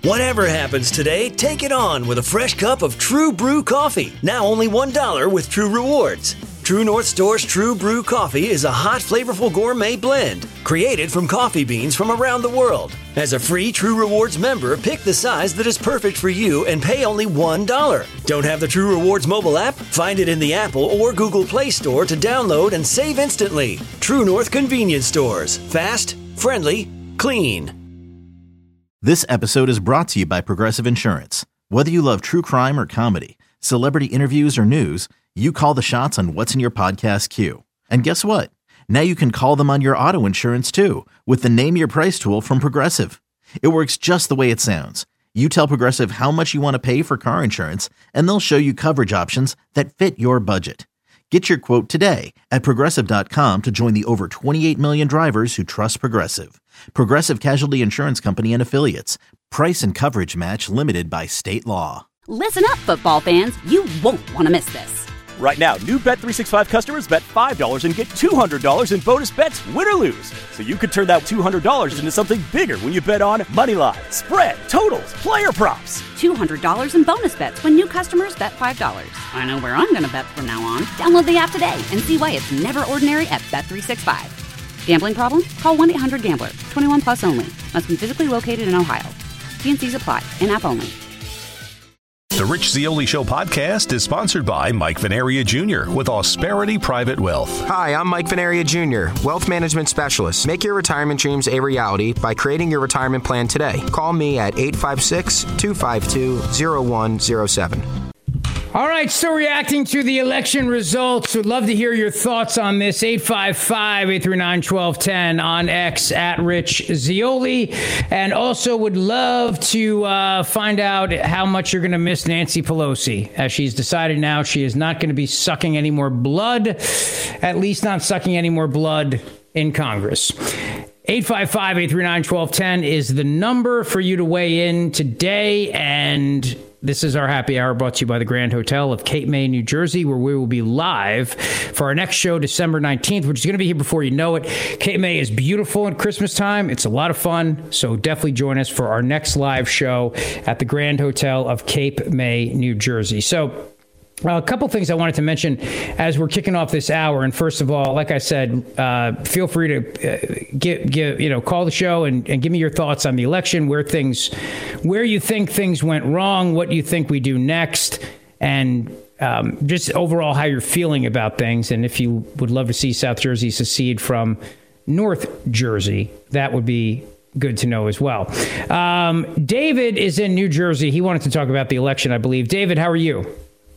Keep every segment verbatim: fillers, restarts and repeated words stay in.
Whatever happens today, take it on with a fresh cup of True Brew coffee. Now only one dollar with True Rewards. True North Store's True Brew coffee is a hot, flavorful gourmet blend created from coffee beans from around the world. As a free True Rewards member, pick the size that is perfect for you and pay only one dollar. Don't have the True Rewards mobile app? Find it in the Apple or Google Play Store to download and save instantly. True North Convenience Stores. Fast, friendly, clean. This episode is brought to you by Progressive Insurance. Whether you love true crime or comedy, celebrity interviews or news, you call the shots on what's in your podcast queue. And guess what? Now you can call them on your auto insurance too with the Name Your Price tool from Progressive. It works just the way it sounds. You tell Progressive how much you want to pay for car insurance, and they'll show you coverage options that fit your budget. Get your quote today at Progressive dot com to join the over twenty-eight million drivers who trust Progressive. Progressive Casualty Insurance Company and Affiliates. Price and coverage match limited by state law. Listen up, football fans. You won't want to miss this. Right now, new Bet three sixty-five customers bet five dollars and get two hundred dollars in bonus bets, win or lose. So you could turn that two hundred dollars into something bigger when you bet on moneyline, spread, totals, player props. two hundred dollars in bonus bets when new customers bet five dollars. I know where I'm going to bet from now on. Download the app today and see why it's never ordinary at Bet three sixty-five. Gambling problem? Call one eight hundred gambler. twenty-one plus only. Must be physically located in Ohio. T and C's apply. In-app only. The Rich Zeoli Show podcast is sponsored by Mike Venaria Junior with Ausperity Private Wealth. Hi, I'm Mike Venaria Junior, Wealth Management Specialist. Make your retirement dreams a reality by creating your retirement plan today. Call me at eight five six, two five two, zero one zero seven. All right, still reacting to the election results. Would love to hear your thoughts on this. eight five five, eight three nine, one two one zero on X at Rich Zeoli. And also would love to uh, find out how much you're going to miss Nancy Pelosi, as she's decided now she is not going to be sucking any more blood, at least not sucking any more blood in Congress. eight five five, eight three nine, one two one zero is the number for you to weigh in today. And this is our happy hour brought to you by the Grand Hotel of Cape May, New Jersey, where we will be live for our next show, December nineteenth, which is going to be here before you know it. Cape May is beautiful at Christmas time. It's a lot of fun. So definitely join us for our next live show at the Grand Hotel of Cape May, New Jersey. So Uh, a couple things I wanted to mention as we're kicking off this hour. And first of all, like I said, uh, feel free to uh, give, give, you know, call the show and, and give me your thoughts on the election, where things, where you think things went wrong, what you think we do next, and um, just overall how you're feeling about things. And if you would love to see South Jersey secede from North Jersey, that would be good to know as well. Um, David is in New Jersey. He wanted to talk about the election, I believe. David, how are you?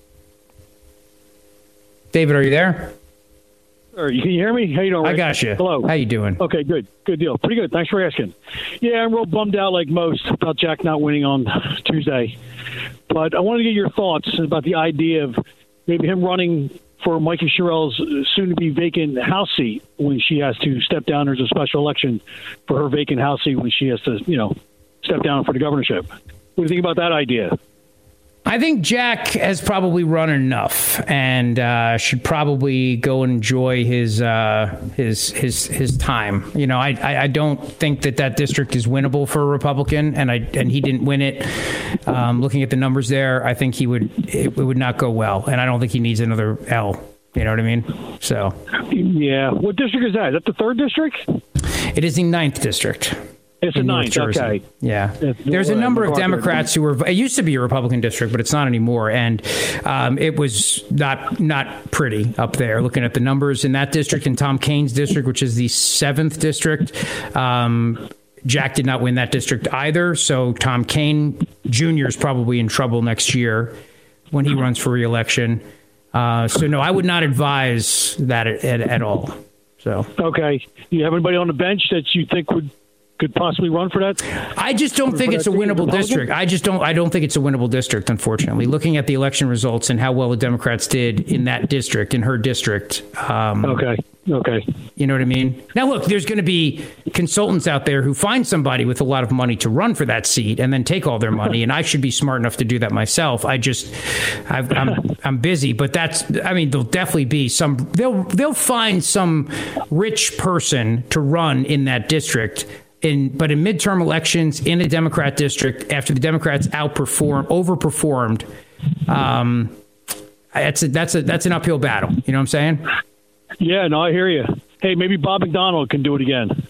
David, are you there? Or you can you hear me? How you doing, Rick? I got you. Hello. How you doing? Okay, good. Good deal. Pretty good. Thanks for asking. Yeah, I'm real bummed out like most about Jack not winning on Tuesday. But I wanted to get your thoughts about the idea of maybe him running for Mikey Sherrill's soon-to-be vacant House seat when she has to step down. There's a special election for her vacant House seat when she has to, you know, step down for the governorship. What do you think about that idea? I think Jack has probably run enough and uh, should probably go and enjoy his uh, his his his time. You know, I, I I don't think that that district is winnable for a Republican, and I and he didn't win it. Um, looking at the numbers there, I think he would it, it would not go well, and I don't think he needs another L. You know what I mean? So yeah, what district is that? Is that the third district? It is the ninth district. It's a ninth, okay. Yeah. There's a number of Democrats who were, it used to be a Republican district, but it's not anymore. And um, it was not not pretty up there, looking at the numbers in that district. In Tom Kaine's district, which is the seventh district, um, Jack did not win that district either. So Tom Kaine Junior is probably in trouble next year when he runs for re-election. Uh, so, no, I would not advise that at, at, at all. So okay. Do you have anybody on the bench that you think would could possibly run for that? I just don't think it's a winnable district. I just don't I don't think it's a winnable district, unfortunately. Looking at the election results and how well the Democrats did in that district, in her district. Um, okay. Okay. You know what I mean? Now, look, there's going to be consultants out there who find somebody with a lot of money to run for that seat and then take all their money. And I should be smart enough to do that myself. I just, I've, I'm, I'm busy. But that's, I mean, there'll definitely be some, they'll, they'll find some rich person to run in that district. in but in midterm elections in a Democrat district, after the Democrats outperformed, overperformed, um, that's a, that's a that's an uphill battle. You know what I'm saying? Yeah, no, I hear you. Hey, maybe Bob McDonald can do it again.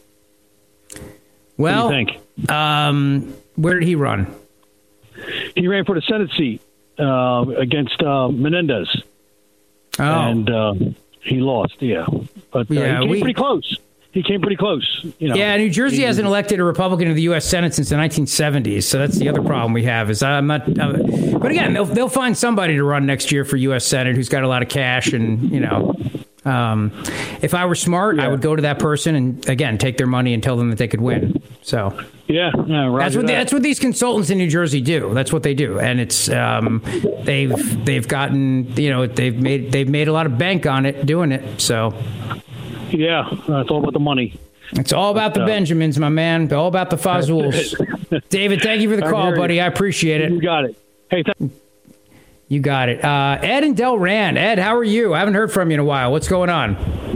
Well, what do you think? Um, where did he run? He ran for the Senate seat uh, against uh, Menendez. Oh. And uh, he lost, yeah. But uh, Yeah, he came we- pretty close. He came pretty close. You know. Yeah, New Jersey He- hasn't elected a Republican to the U S Senate since the nineteen seventies, so that's the other problem we have. Is I'm not, uh, but again, they'll they'll find somebody to run next year for U S Senate who's got a lot of cash, and you know, um, if I were smart, Yeah. I would go to that person and again take their money and tell them that they could win. So Yeah, yeah right. that's what they, that's what these consultants in New Jersey do. That's what they do, and it's um, they've they've gotten you know they've made they've made a lot of bank on it doing it. So. Yeah, uh, it's all about the money. It's all about the Uh, Benjamins, my man. All about the Fazuls. David, thank you for the I call, hear you. buddy. I appreciate it. You got it. Hey, th- You got it. Uh, Ed and Del Rand. Ed, how are you? I haven't heard from you in a while. What's going on?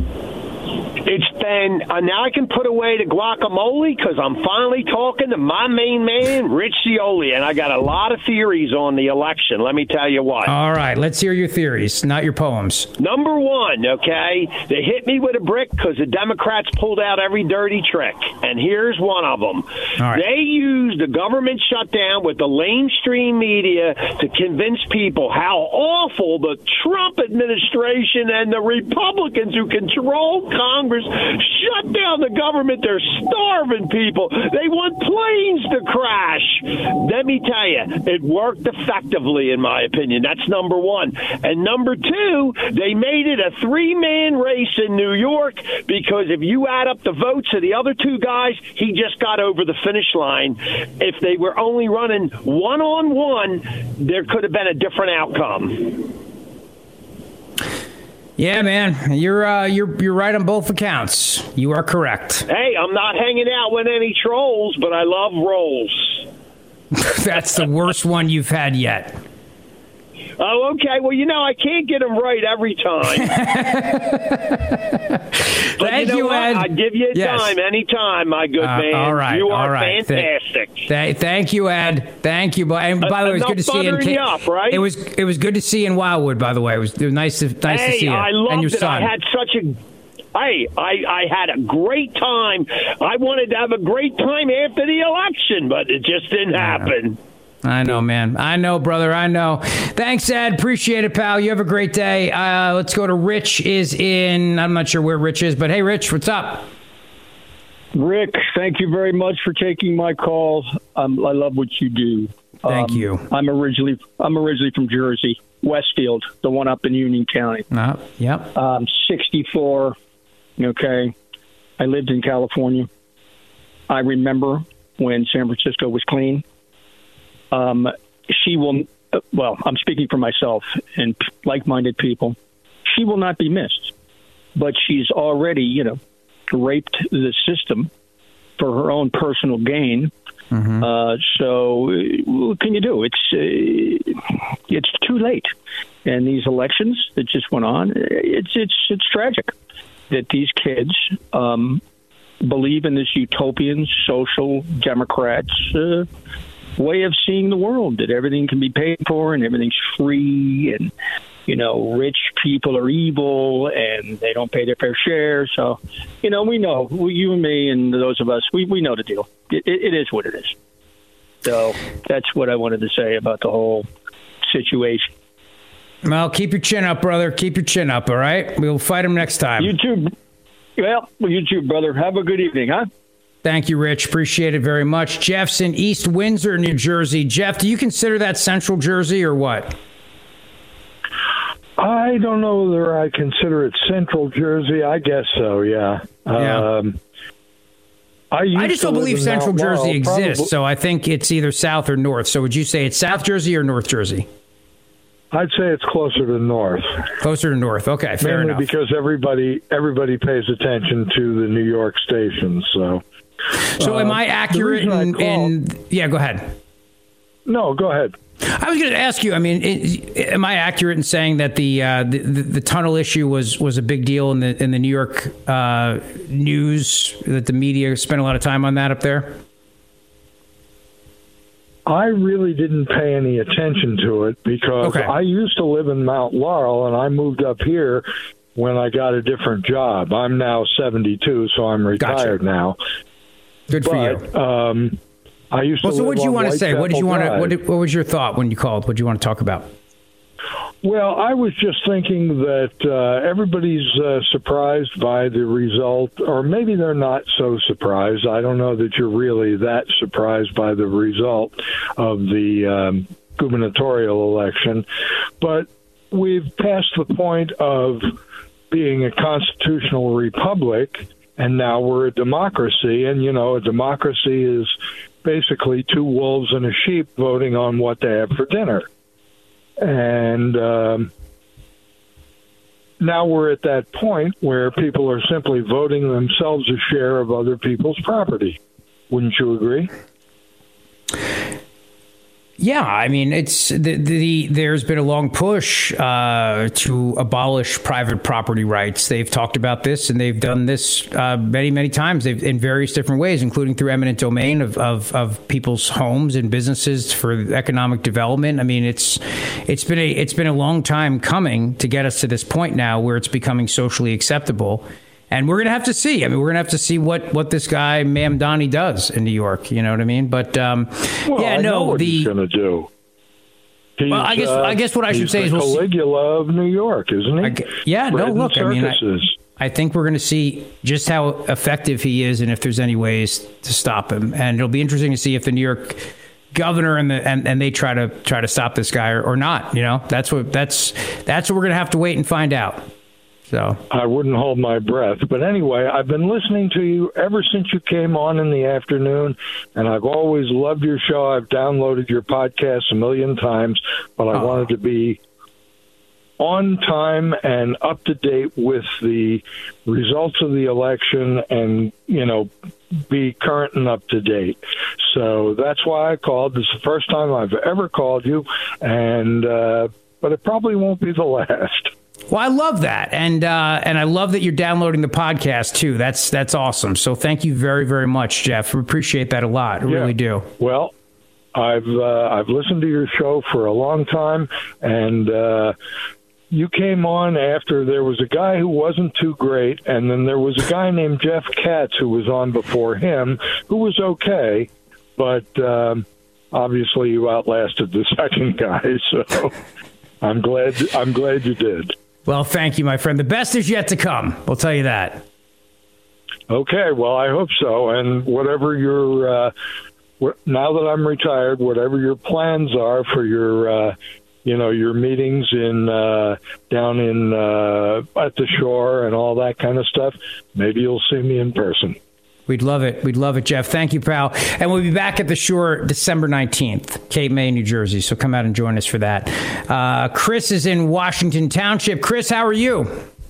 It's been, uh, now I can put away the guacamole because I'm finally talking to my main man, Rich Zeoli, and I got a lot of theories on the election. Let me tell you what. All right, let's hear your theories, not your poems. Number one, okay, they hit me with a brick because the Democrats pulled out every dirty trick, and here's one of them. right. They used the government shutdown with the mainstream media to convince people how awful the Trump administration and the Republicans who control Congress shut down the government. They're starving people. They want planes to crash. Let me tell you, it worked effectively, in my opinion. That's number one. And number two, they made it a three-man race in New York because if you add up the votes of the other two guys, he just got over the finish line. If they were only running one-on-one, there could have been a different outcome. Yeah, man, you're uh, you're you're right on both accounts. You are correct. Hey, I'm not hanging out with any trolls, but I love rolls. That's the worst one you've had yet. Oh, okay. Well, you know, I can't get them right every time. But Thank you, know you, what? Ed. I give you a Yes. dime anytime, my good Uh, man. all right, You are all right. Th- fantastic. Th- thank you, Ed. Thank you. And by the way, it was Enough good to see you. In buttering Ca- you up, right? It was it was good to see you in Wildwood. By the way, it was, it was nice to nice hey, to see you I and loved your it. son. I had such a. Hey, I, I had a great time. I wanted to have a great time after the election, but it just didn't happen. I know, man. I know, brother. I know. Thanks, Ed. Appreciate it, pal. You have a great day. Uh, let's go to Rich is in. I'm not sure where Rich is, but hey, Rich, what's up? Rick, thank you very much for taking my call. Um, I love what you do. Thank Um, you. I'm originally I'm originally from Jersey, Westfield, the one up in Union County. Uh, yep. Um, sixty-four. Okay, I lived in California. I remember when San Francisco was clean. Um, she will. Well, I'm speaking for myself and like-minded people. She will not be missed, but she's already, you know, raped the system for her own personal gain. Mm-hmm. Uh, so what can you do? It's uh, it's too late. And these elections that just went on, it's it's it's tragic that these kids um, believe in this utopian social Democrats uh, way of seeing the world, that everything can be paid for and everything's free, and you know, rich people are evil and they don't pay their fair share. So, you know, we know, we, you and me and those of us, we, we know the deal. It, it is what it is. So that's what I wanted to say about the whole situation. Well, keep your chin up, brother. Keep your chin up, all right? We'll fight him next time. You too. Well, you too, brother. Have a good evening, huh? Thank you, Rich. Appreciate it very much. Jeff's in East Windsor, New Jersey. Jeff, do you consider that Central Jersey or what? I don't know whether I consider it Central Jersey. I guess so, yeah. Yeah. Um, I, used I just to don't live believe in Central Mount Jersey Laurel, exists, probably- so I think it's either South or North. So would you say it's South Jersey or North Jersey? I'd say it's closer to North. Closer to North. Okay, fair Mainly enough. because everybody everybody pays attention to the New York stations. So, So uh, am I the accurate reason I in, called- in... Yeah, go ahead. No, go ahead. I was going to ask you, I mean, it, am I accurate in saying that the, uh, the, the the tunnel issue was, was a big deal in the in the New York uh, news, that the media spent a lot of time on that up there? I really didn't pay any attention to it because okay. I used to live in Mount Laurel, and I moved up here when I got a different job. I'm now seventy-two, so I'm retired gotcha. now. Good but, for you. Um, I used well, to so live what did you on want to say? What did you want to? What, did, what was your thought when you called? What did you want to talk about? Well, I was just thinking that uh, everybody's uh, surprised by the result, or maybe they're not so surprised. I don't know that you're really that surprised by the result of the um, gubernatorial election, but we've passed the point of being a constitutional republic, and now we're a democracy. And, you know, a democracy is basically two wolves and a sheep voting on what they have for dinner. And um, now we're at that point where people are simply voting themselves a share of other people's property. Wouldn't you agree? Yeah, I mean, it's the, the there's been a long push uh, to abolish private property rights. They've talked about this, and they've done this uh, many, many times. They've in various different ways, including through eminent domain of, of, of people's homes and businesses for economic development. I mean, it's it's been a it's been a long time coming to get us to this point now where it's becoming socially acceptable. And we're going to have to see. I mean, we're going to have to see what, what this guy, Mamdani, does in New York. You know what I mean? But, um, well, yeah, I no, know what the. he's going to do. He's, well, I guess uh, I guess what I should say the is we'll Caligula of New York, isn't he? I, yeah, Bread no, look, I mean, I, I think we're going to see just how effective he is and if there's any ways to stop him. And it'll be interesting to see if the New York governor and the and, and they try to try to stop this guy or, or not. You know, that's what that's that's what we're going to have to wait and find out. So I wouldn't hold my breath. But anyway, I've been listening to you ever since you came on in the afternoon, and I've always loved your show. I've downloaded your podcast a million times, but I oh. wanted to be on time and up to date with the results of the election and, you know, be current and up to date. So that's why I called. This is the first time I've ever called you, and uh, but it probably won't be the last. Well, I love that, and uh, and I love that you're downloading the podcast too. That's that's awesome. So thank you very very much, Jeff. We appreciate that a lot. I yeah. really do. Well, I've uh, I've listened to your show for a long time, and uh, you came on after there was a guy who wasn't too great, and then there was a guy named Jeff Katz who was on before him who was okay, but um, obviously you outlasted the second guy. So I'm glad I'm glad you did. Well, thank you, my friend. The best is yet to come. We'll tell you that. Okay, well, I hope so. And whatever your, uh, now that I'm retired, whatever your plans are for your, uh, you know, your meetings in uh, down in uh, at the shore and all that kind of stuff, maybe you'll see me in person. We'd love it. We'd love it, Jeff. Thank you, pal. And we'll be back at the shore December nineteenth, Cape May, New Jersey. So come out and join us for that. Uh, Chris is in Washington Township. Chris, how are you?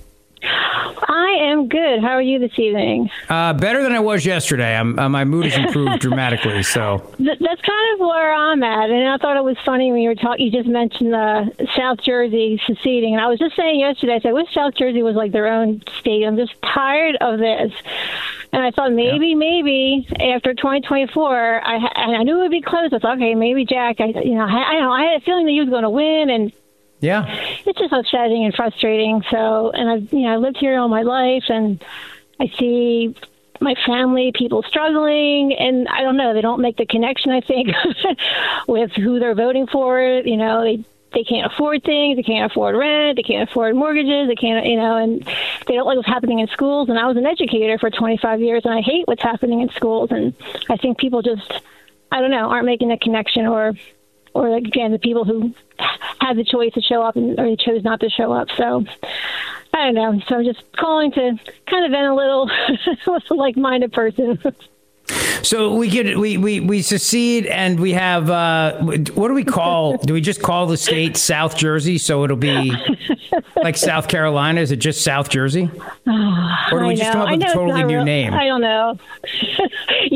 I am good. How are you this evening? Uh, better than I was yesterday. I'm, uh, my mood has improved dramatically. So Th- that's kind of where I'm at. And I thought it was funny when you were talking. You just mentioned uh, South Jersey seceding, and I was just saying yesterday. I said, "I wish South Jersey was like their own state. I'm just tired of this." And I thought maybe, yeah. maybe after twenty twenty-four, I and I knew it would be close. I thought, okay, maybe Jack. I, you know, I, I know I had a feeling that he was going to win, and yeah, it's just upsetting and frustrating. So, and I've you know I lived here all my life, and I see my family, people struggling, and I don't know. They don't make the connection, I think, with who they're voting for. You know, they. They can't afford things. They can't afford rent. They can't afford mortgages. They can't, you know, and they don't like what's happening in schools. And I was an educator for twenty-five years, and I hate what's happening in schools. And I think people just, I don't know, aren't making a connection, or, or again, the people who had the choice to show up and or they chose not to show up. So I don't know. So I'm just calling to kind of vent a little with a like-minded person. So we get we, we, we secede, and we have uh, what do we call? Do we just call the state South Jersey? So it'll be like South Carolina. Is it just South Jersey, oh, or do we just come up with a totally new real, name? I don't know. Yeah,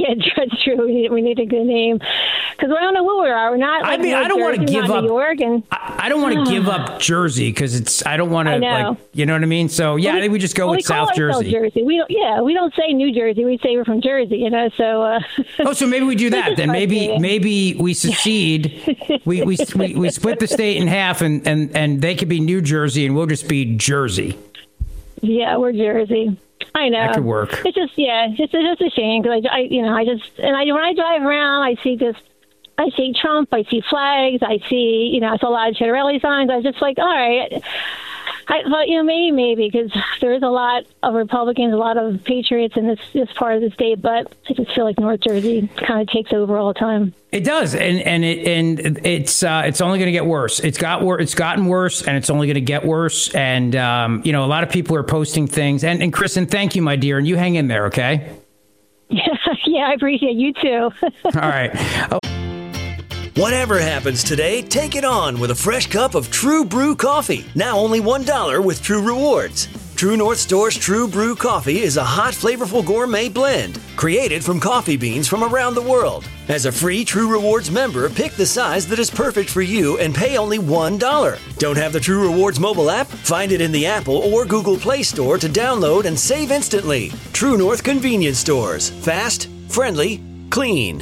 Yeah, that's true. We need, we need a good name because I don't know who we are. We're not. Like, I mean, North I don't want to Jersey, give not up. New York, and I, I don't want to give up Jersey because it's. I don't want to like. You know what I mean? So yeah, well, I think we just go well, with we call South Jersey. Jersey. We don't. Yeah, we don't say New Jersey. We say we're from Jersey. You know. So. Uh, oh, so maybe we do that then. Maybe maybe we secede. we, we we we split the state in half, and and and they could be New Jersey, and we'll just be Jersey. Yeah, we're Jersey. I know. That could work. It's just, yeah, it's just, it's just a shame because I, I, you know, I just, and I, when I drive around, I see just, I see Trump, I see flags, I see, you know, I saw a lot of Ciattarelli signs. I was just like, all right. I thought, you know, maybe, maybe, because there is a lot of Republicans, a lot of patriots in this, this part of the state, but I just feel like North Jersey kind of takes over all the time. It does, and and it and it's uh, it's only going to get worse. It's got wor- It's gotten worse, and it's only going to get worse. And um, you know, a lot of people are posting things. And, and Kristen, thank you, my dear, and you hang in there, okay? Yeah, yeah, I appreciate you too. All right. Oh. Whatever happens today, take it on with a fresh cup of True Brew coffee. Now only one dollar with True Rewards. True North Store's True Brew coffee is a hot, flavorful gourmet blend created from coffee beans from around the world. As a free True Rewards member, pick the size that is perfect for you and pay only one dollar. Don't have the True Rewards mobile app? Find it in the Apple or Google Play Store to download and save instantly. True North Convenience Stores. Fast, friendly, clean.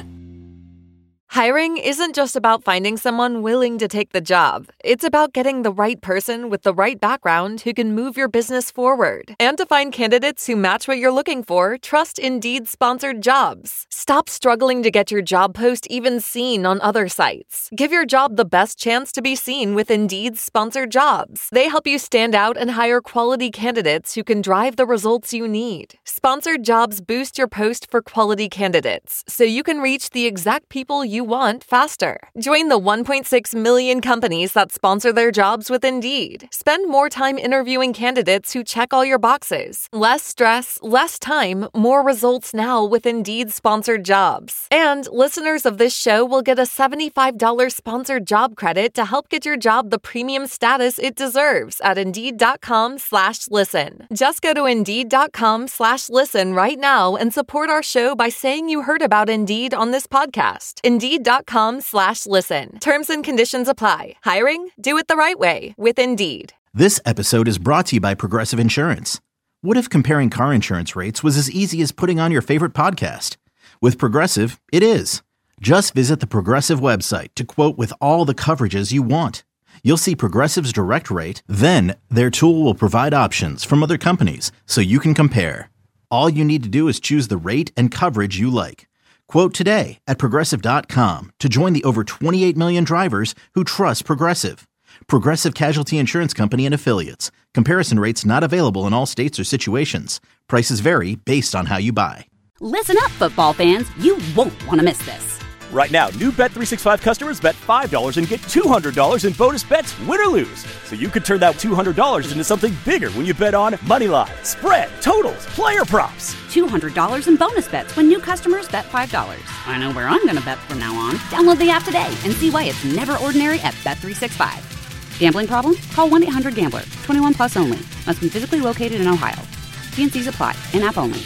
Hiring isn't just about finding someone willing to take the job. It's about getting the right person with the right background who can move your business forward. And to find candidates who match what you're looking for, trust Indeed-sponsored jobs. Stop struggling to get your job post even seen on other sites. Give your job the best chance to be seen with Indeed-sponsored jobs. They help you stand out and hire quality candidates who can drive the results you need. Sponsored jobs boost your post for quality candidates, so you can reach the exact people you want faster. Join the one point six million companies that sponsor their jobs with Indeed. Spend more time interviewing candidates who check all your boxes. Less stress, less time, more results now with Indeed sponsored jobs. And listeners of this show will get a seventy-five dollars sponsored job credit to help get your job the premium status it deserves at Indeed.com slash listen. Just go to Indeed.com slash listen right now and support our show by saying you heard about Indeed on this podcast. Indeed.com slash listen. Terms and conditions apply. Hiring? Do it the right way with Indeed. This episode is brought to you by Progressive Insurance. What if comparing car insurance rates was as easy as putting on your favorite podcast? With Progressive, it is. Just visit the Progressive website to quote with all the coverages you want. You'll see Progressive's direct rate, then their tool will provide options from other companies so you can compare. All you need to do is choose the rate and coverage you like. Quote today at Progressive dot com to join the over twenty-eight million drivers who trust Progressive. Progressive Casualty Insurance Company and Affiliates. Comparison rates not available in all states or situations. Prices vary based on how you buy. Listen up, football fans. You won't want to miss this. Right now, new Bet three sixty-five customers bet five dollars and get two hundred dollars in bonus bets, win or lose. So you could turn that two hundred dollars into something bigger when you bet on Moneyline, spread, totals, player props. two hundred dollars in bonus bets when new customers bet five dollars. I know where I'm going to bet from now on. Download the app today and see why it's never ordinary at Bet three sixty-five. Gambling problem? Call one eight hundred gambler. twenty-one plus only. Must be physically located in Ohio. T and C's apply. In-app only.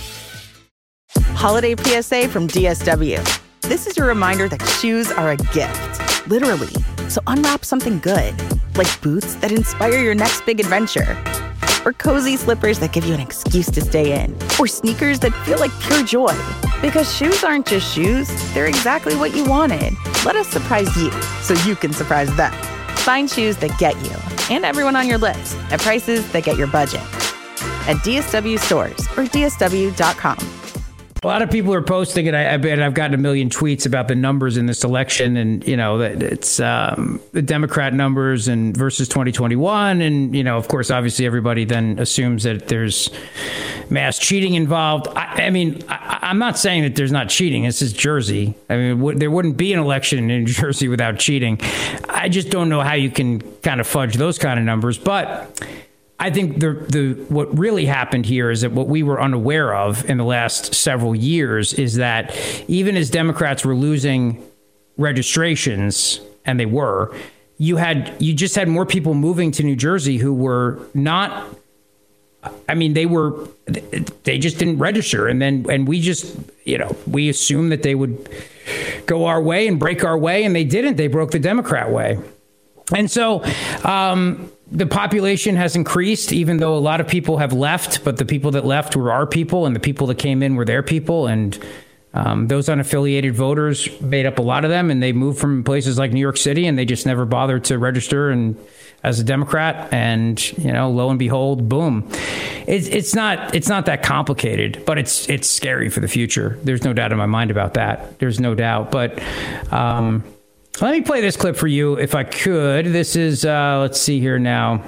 Holiday P S A from D S W. This is your reminder that shoes are a gift, literally. So unwrap something good, like boots that inspire your next big adventure, or cozy slippers that give you an excuse to stay in, or sneakers that feel like pure joy. Because shoes aren't just shoes, they're exactly what you wanted. Let us surprise you so you can surprise them. Find shoes that get you and everyone on your list at prices that get your budget at D S W stores or D S W dot com. A lot of people are posting, and I, I bet I've gotten a million tweets about the numbers in this election, and you know that it's um, the Democrat numbers and versus twenty twenty-one, and you know, of course, obviously, everybody then assumes that there's mass cheating involved. I, I mean, I, I'm not saying that there's not cheating. This is Jersey. I mean, w- there wouldn't be an election in New Jersey without cheating. I just don't know how you can kind of fudge those kind of numbers, but I think the the what really happened here is that what we were unaware of in the last several years is that even as Democrats were losing registrations, and they were, you had you just had more people moving to New Jersey who were not I mean, they were, they just didn't register. And then, and we just, you know, we assumed that they would go our way and break our way. And they didn't. They broke the Democrat way. And so um, the population has increased, even though a lot of people have left. But the people that left were our people, and the people that came in were their people. And um, those unaffiliated voters made up a lot of them. And they moved from places like New York City, and they just never bothered to register and as a Democrat. And, you know, lo and behold, boom. It's it's not it's not that complicated, but it's it's scary for the future. There's no doubt in my mind about that. There's no doubt. But um, let me play this clip for you, if I could. This is, uh, let's see here now.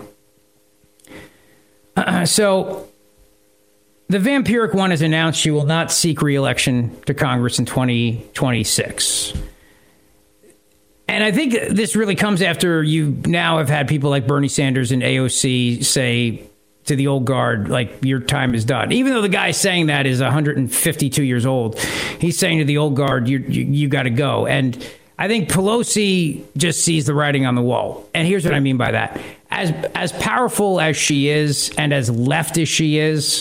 Uh, so the vampiric one has announced she will not seek re-election to Congress in twenty twenty-six. And I think this really comes after you now have had people like Bernie Sanders and A O C say to the old guard, like, your time is done. Even though the guy saying that is one hundred fifty-two years old, he's saying to the old guard, you you, you got to go. And I think Pelosi just sees the writing on the wall. And here's what I mean by that. As as powerful as she is and as left as she is,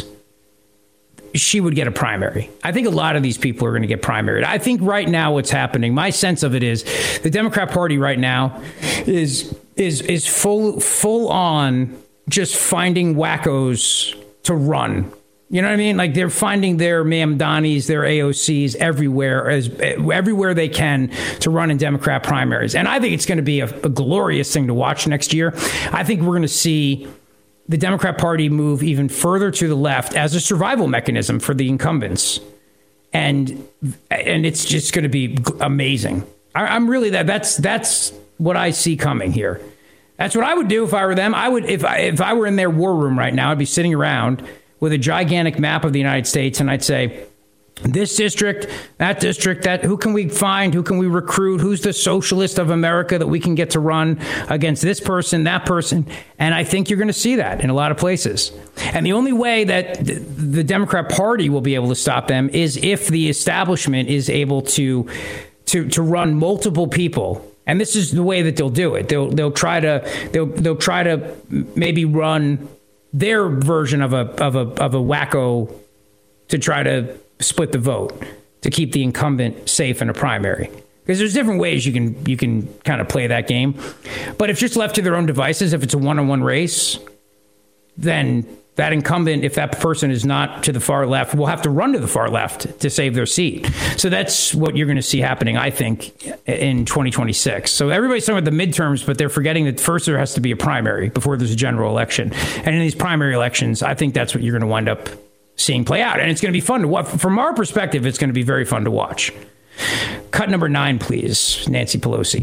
she would get a primary. I think a lot of these people are going to get primaried. I think right now what's happening, my sense of it is the Democrat Party right now is is is full full on just finding wackos to run. You know what I mean? Like, they're finding their Mamdanis, their A O Cs everywhere, as everywhere they can to run in Democrat primaries. And I think it's going to be a, a glorious thing to watch next year. I think we're going to see the Democrat Party move even further to the left as a survival mechanism for the incumbents. And and it's just going to be amazing. I, I'm really that that's that's what I see coming here. That's what I would do if I were them. I would if I if I were in their war room right now, I'd be sitting around with a gigantic map of the United States, and I'd say, this district, that district, that who can we find? Who can we recruit? Who's the socialist of America that we can get to run against this person, that person? And I think you're going to see that in a lot of places. And the only way that the Democrat Party will be able to stop them is if the establishment is able to to to run multiple people. And this is the way that they'll do it. They'll they'll try to they'll they'll try to maybe run their version of a of a of a wacko to try to split the vote to keep the incumbent safe in a primary. Because there's different ways you can you can kind of play that game. But if just left to their own devices, if it's a one-on-one race, then that incumbent, if that person is not to the far left, will have to run to the far left to save their seat. So that's what you're going to see happening, I think, in twenty twenty-six. So everybody's talking about the midterms, but they're forgetting that first there has to be a primary before there's a general election. And in these primary elections, I think that's what you're going to wind up seeing play out. And it's going to be fun to watch. From our perspective, it's going to be very fun to watch. Cut number nine, please, Nancy Pelosi.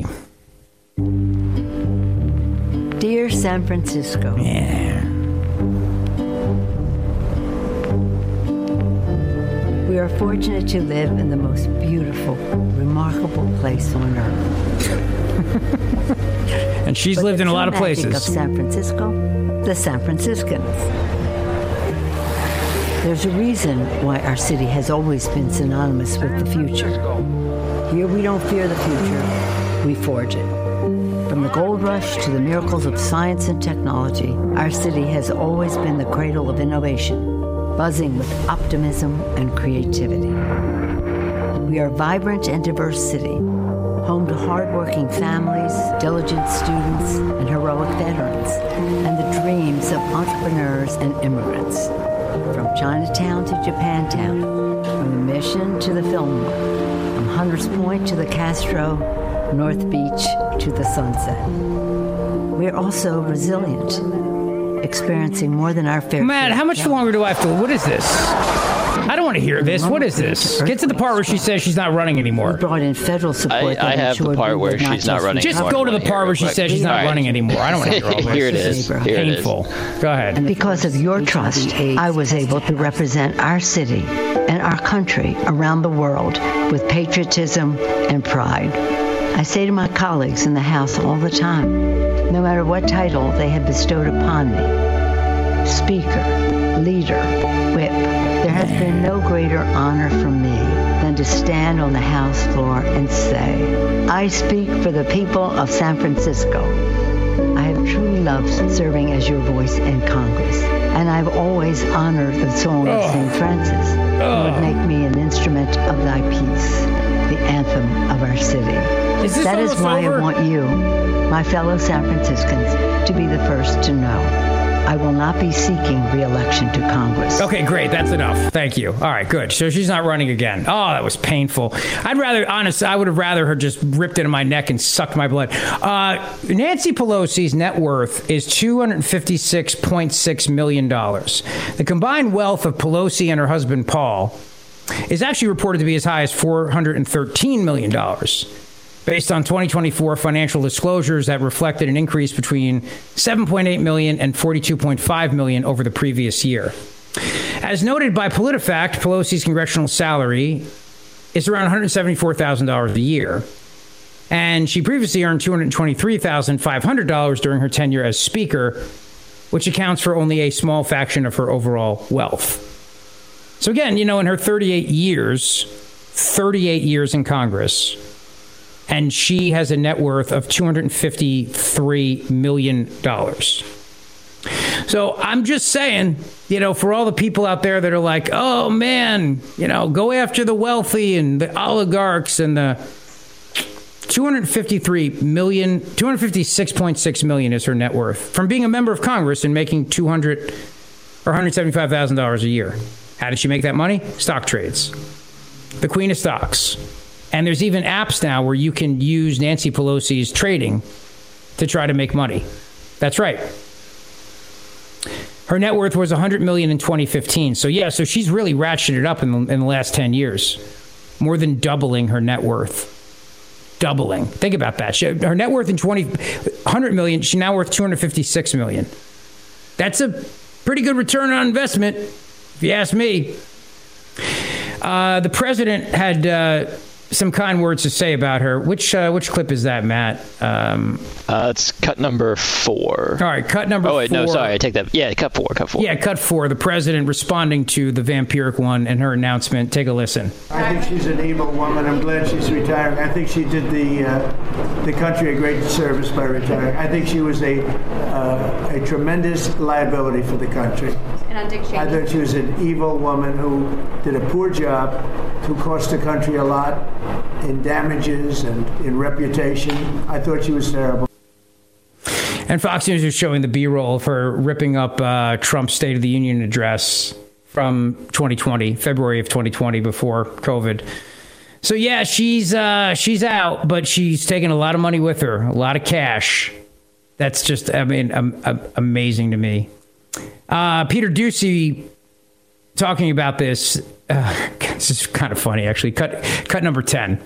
Dear San Francisco. Yeah. We are fortunate to live in the most beautiful, remarkable place on earth. And she's but lived in a lot of places. Of San Francisco, the San Franciscans. There's a reason why our city has always been synonymous with the future. Here we don't fear the future, we forge it. From the gold rush to the miracles of science and technology, our city has always been the cradle of innovation, buzzing with optimism and creativity. We are a vibrant and diverse city, home to hardworking families, diligent students, and heroic veterans, and the dreams of entrepreneurs and immigrants. From Chinatown to Japantown, from the Mission to the Fillmore, from Hunters Point to the Castro, North Beach to the Sunset. We're also resilient, experiencing more than our fair share. Matt, how much longer do I have to? What is this? I don't want to hear this. What is this? Get to the part where she says she's not running anymore. We brought in federal support. I, I have the part where she's not running Just anymore. go to the part where she says she's not running anymore. I don't want to hear all this. Here it is. Here Painful. It is. Go ahead. And because of your trust, I was able to represent our city and our country around the world with patriotism and pride. I say to my colleagues in the House all the time, no matter what title they have bestowed upon me, Speaker, Leader, Whip, there has been no greater honor for me than to stand on the House floor and say, I speak for the people of San Francisco. I have truly loves serving as your voice in Congress. And I've always honored the song of Saint Francis. Lord, make me an instrument of thy peace, the anthem of our city. Is this that is why over? I want you, my fellow San Franciscans, to be the first to know. I will not be seeking re-election to Congress. Okay, great. That's enough. Thank you. All right, good. So she's not running again. Oh, that was painful. I'd rather, honestly, I would have rather her just ripped into my neck and sucked my blood. Uh, Nancy Pelosi's net worth is two hundred fifty-six point six million dollars. The combined wealth of Pelosi and her husband, Paul, is actually reported to be as high as four hundred thirteen million dollars. Based on twenty twenty-four financial disclosures that reflected an increase between seven point eight million dollars and forty-two point five million dollars over the previous year. As noted by PolitiFact, Pelosi's congressional salary is around one hundred seventy-four thousand dollars a year, and she previously earned two hundred twenty-three thousand five hundred dollars during her tenure as Speaker, which accounts for only a small fraction of her overall wealth. So again, you know, in her thirty-eight years, thirty-eight years in Congress, and she has a net worth of two hundred fifty-three million dollars. So I'm just saying, you know, for all the people out there that are like, oh, man, you know, go after the wealthy and the oligarchs and the two hundred fifty-three million, two hundred fifty-six point six million is her net worth from being a member of Congress and making two hundred or one hundred seventy-five thousand dollars a year. How did she make that money? Stock trades. The queen of stocks. And there's even apps now where you can use Nancy Pelosi's trading to try to make money. That's right. Her net worth was one hundred million dollars in twenty fifteen. So, yeah, so she's really ratcheted it up in the, in the last ten years. More than doubling her net worth. Doubling. Think about that. She, her net worth in twenty, one hundred million dollars, she's now worth two hundred fifty-six million dollars. That's a pretty good return on investment, if you ask me. Uh, the president had... Uh, some kind words to say about her. Which uh, which clip is that, Matt? Um, uh, it's cut number four. All right, cut number four. Oh, wait, four. no, sorry. I take that. Yeah, cut four, cut four. Yeah, cut four. The president responding to the vampiric one and her announcement. Take a listen. I think she's an evil woman. I'm glad she's retiring. I think she did the uh, the country a great service by retiring. I think she was a uh, a tremendous liability for the country. And on Dick Cheney. I thought she was an evil woman who did a poor job, who cost the country a lot in damages and in reputation. I thought she was terrible. And Fox News is showing the B-roll of her ripping up uh, Trump's State of the Union address from twenty twenty, February of twenty twenty, before COVID. So, yeah, she's uh, she's out, but she's taking a lot of money with her, a lot of cash. That's just, I mean, um, um, amazing to me. Uh, Peter Doocy talking about this. Uh, this is kind of funny, actually. Cut, cut number ten.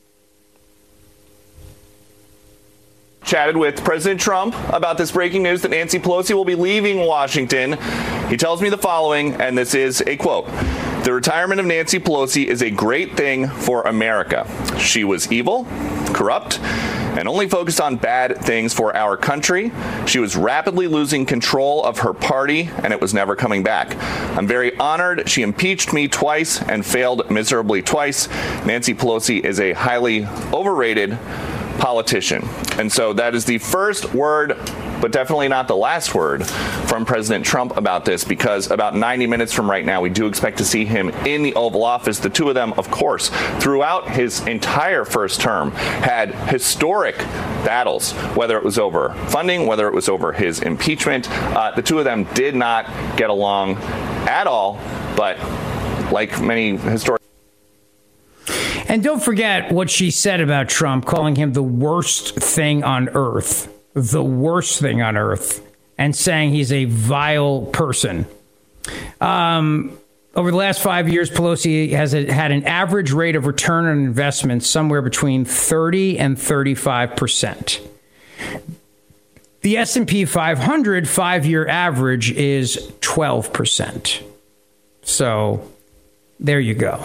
Chatted with President Trump about this breaking news that Nancy Pelosi will be leaving Washington. He tells me the following, and this is a quote. The retirement of Nancy Pelosi is a great thing for America. She was evil, corrupt, and only focused on bad things for our country. She was rapidly losing control of her party, and it was never coming back. I'm very honored. She impeached me twice and failed miserably twice. Nancy Pelosi is a highly overrated politician. And so that is the first word, but definitely not the last word, from President Trump about this, because about ninety minutes from right now, we do expect to see him in the Oval Office. The two of them, of course, throughout his entire first term, had historic battles, whether it was over funding, whether it was over his impeachment. Uh, the two of them did not get along at all, but like many historians. And don't forget what she said about Trump, calling him the worst thing on earth, the worst thing on earth, and saying he's a vile person. Um, over the last five years, Pelosi has a, had an average rate of return on investment somewhere between thirty and thirty-five percent. The S and P five hundred five-year average is twelve percent. So there you go.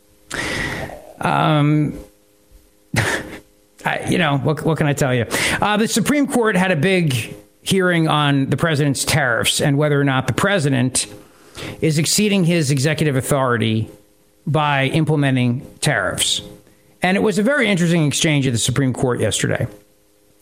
Um, I, you know, what, what can I tell you? Uh, the Supreme Court had a big hearing on the president's tariffs and whether or not the president is exceeding his executive authority by implementing tariffs. And it was a very interesting exchange at the Supreme Court yesterday.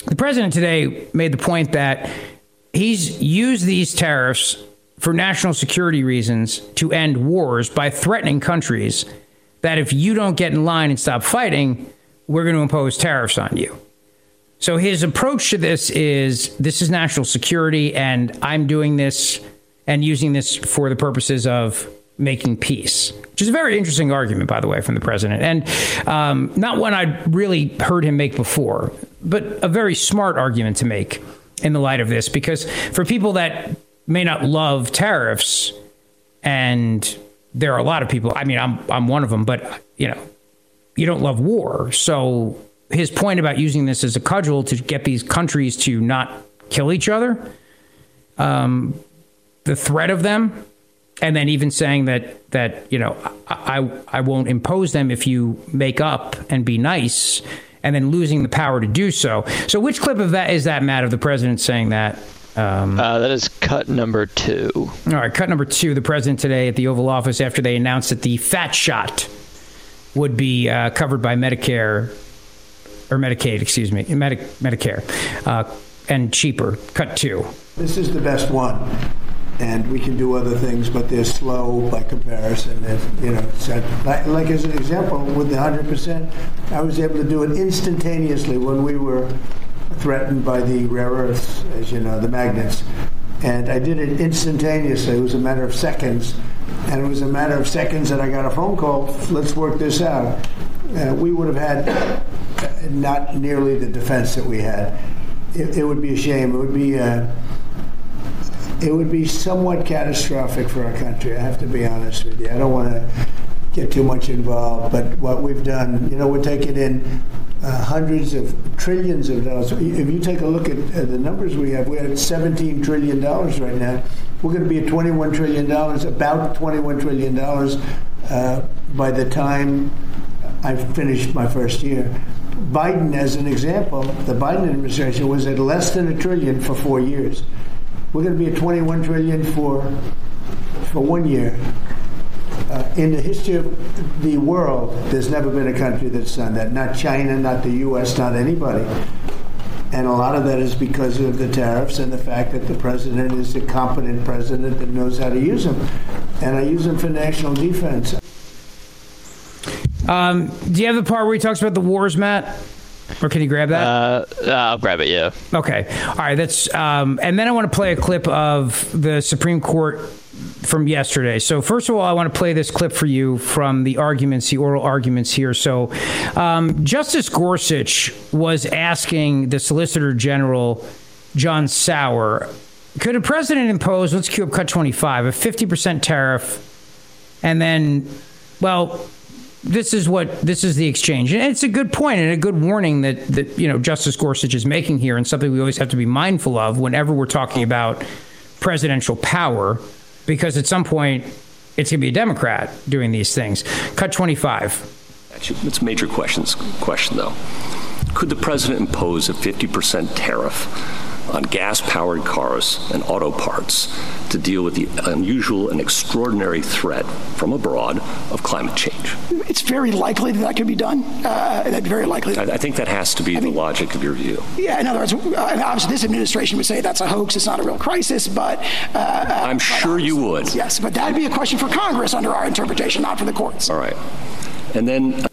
the president today made the point that he's used these tariffs for national security reasons to end wars by threatening countries that if you don't get in line and stop fighting, we're going to impose tariffs on you. So his approach to this is, this is national security, and I'm doing this and using this for the purposes of making peace, which is a very interesting argument, by the way, from the president. And um, not one I'd really heard him make before, but a very smart argument to make in the light of this, because for people that may not love tariffs, and there are a lot of people, I mean, I'm I'm one of them, but, you know, you don't love war. So his point about using this as a cudgel to get these countries to not kill each other, um, the threat of them, and then even saying that, that you know, I, I, I won't impose them if you make up and be nice, and then losing the power to do so. So which clip of that is that, Matt, of the president saying that? Um, uh, that is cut number two. All right, cut number two. The president today at the Oval Office after they announced that the fat shot would be uh, covered by Medicare, or Medicaid, excuse me, Medi- Medicare, uh, and cheaper. Cut two. This is the best one, and we can do other things, but they're slow by comparison. There's, you know, so like, like as an example, with the one hundred percent, I was able to do it instantaneously when we were threatened by the rare earths, as you know, the magnets. And I did it instantaneously. It was a matter of seconds. And it was a matter of seconds that I got a phone call, let's work this out. Uh, we would have had not nearly the defense that we had. It, it would be a shame. It would be uh, it would be somewhat catastrophic for our country, I have to be honest with you. I don't want to get too much involved, but what we've done, you know, we're taking in uh, hundreds of trillions of dollars. If you take a look at uh, the numbers we have, we're at seventeen trillion dollars right now. We're going to be at twenty-one trillion dollars, about twenty-one trillion dollars uh, by the time I've finished my first year. Biden, as an example, the Biden administration was at less than a trillion for four years. We're going to be at twenty-one trillion for for one year. Uh, in the history of the world, there's never been a country that's done that. Not China, not the U S, not anybody. And a lot of that is because of the tariffs and the fact that the president is a competent president that knows how to use them. And I use them for national defense. Um, do you have the part where he talks about the wars, Matt? Or can you grab that? Uh, I'll grab it, yeah. Okay. All right. That's um, and then I want to play a clip of the Supreme Court from yesterday. So first of all, I want to play this clip for you from the arguments, the oral arguments here. So um, Justice Gorsuch was asking the Solicitor General, John Sauer, could a president impose, let's cue up cut twenty-five, a fifty percent tariff, and then, well, this is what this is the exchange. And it's a good point and a good warning that, that, you know, Justice Gorsuch is making here, and something we always have to be mindful of whenever we're talking about presidential power, because at some point it's going to be a Democrat doing these things. Cut twenty-five. Actually, it's a major questions, question, though. Could the president impose a fifty percent tariff on gas-powered cars and auto parts to deal with the unusual and extraordinary threat from abroad of climate change? It's very likely that that could be done. Uh, that's very likely. I, I think that has to be I the mean, logic of your view. Yeah, in other words, obviously this administration would say that's a hoax, it's not a real crisis, but... Uh, I'm but sure you would. Yes, but that would be a question for Congress under our interpretation, not for the courts. All right. And then...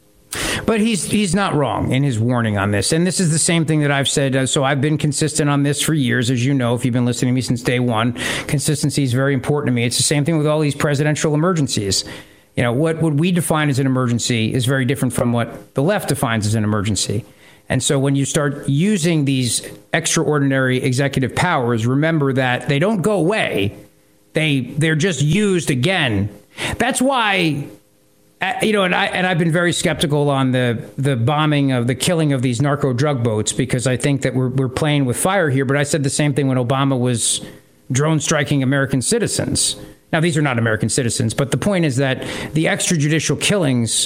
But he's he's not wrong in his warning on this. And this is the same thing that I've said. Uh, so I've been consistent on this for years, as you know, if you've been listening to me since day one. Consistency is very important to me. It's the same thing with all these presidential emergencies. You know, what, what we define as an emergency is very different from what the left defines as an emergency. And so when you start using these extraordinary executive powers, remember that they don't go away. They, they're just used again. That's why... Uh, you know, and, I, and I've been very skeptical on the the bombing of the killing of these narco drug boats, because I think that we're we're playing with fire here. But I said the same thing when Obama was drone striking American citizens. Now, these are not American citizens, but the point is that the extrajudicial killings.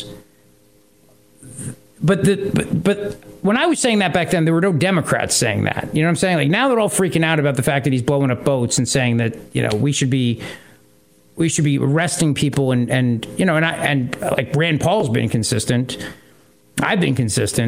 But the but, but when I was saying that back then, there were no Democrats saying that. You know what I'm saying? Like, now they're all freaking out about the fact that he's blowing up boats and saying that, you know, we should be. We should be arresting people, and, and you know, and I and like Rand Paul's been consistent. I've been consistent,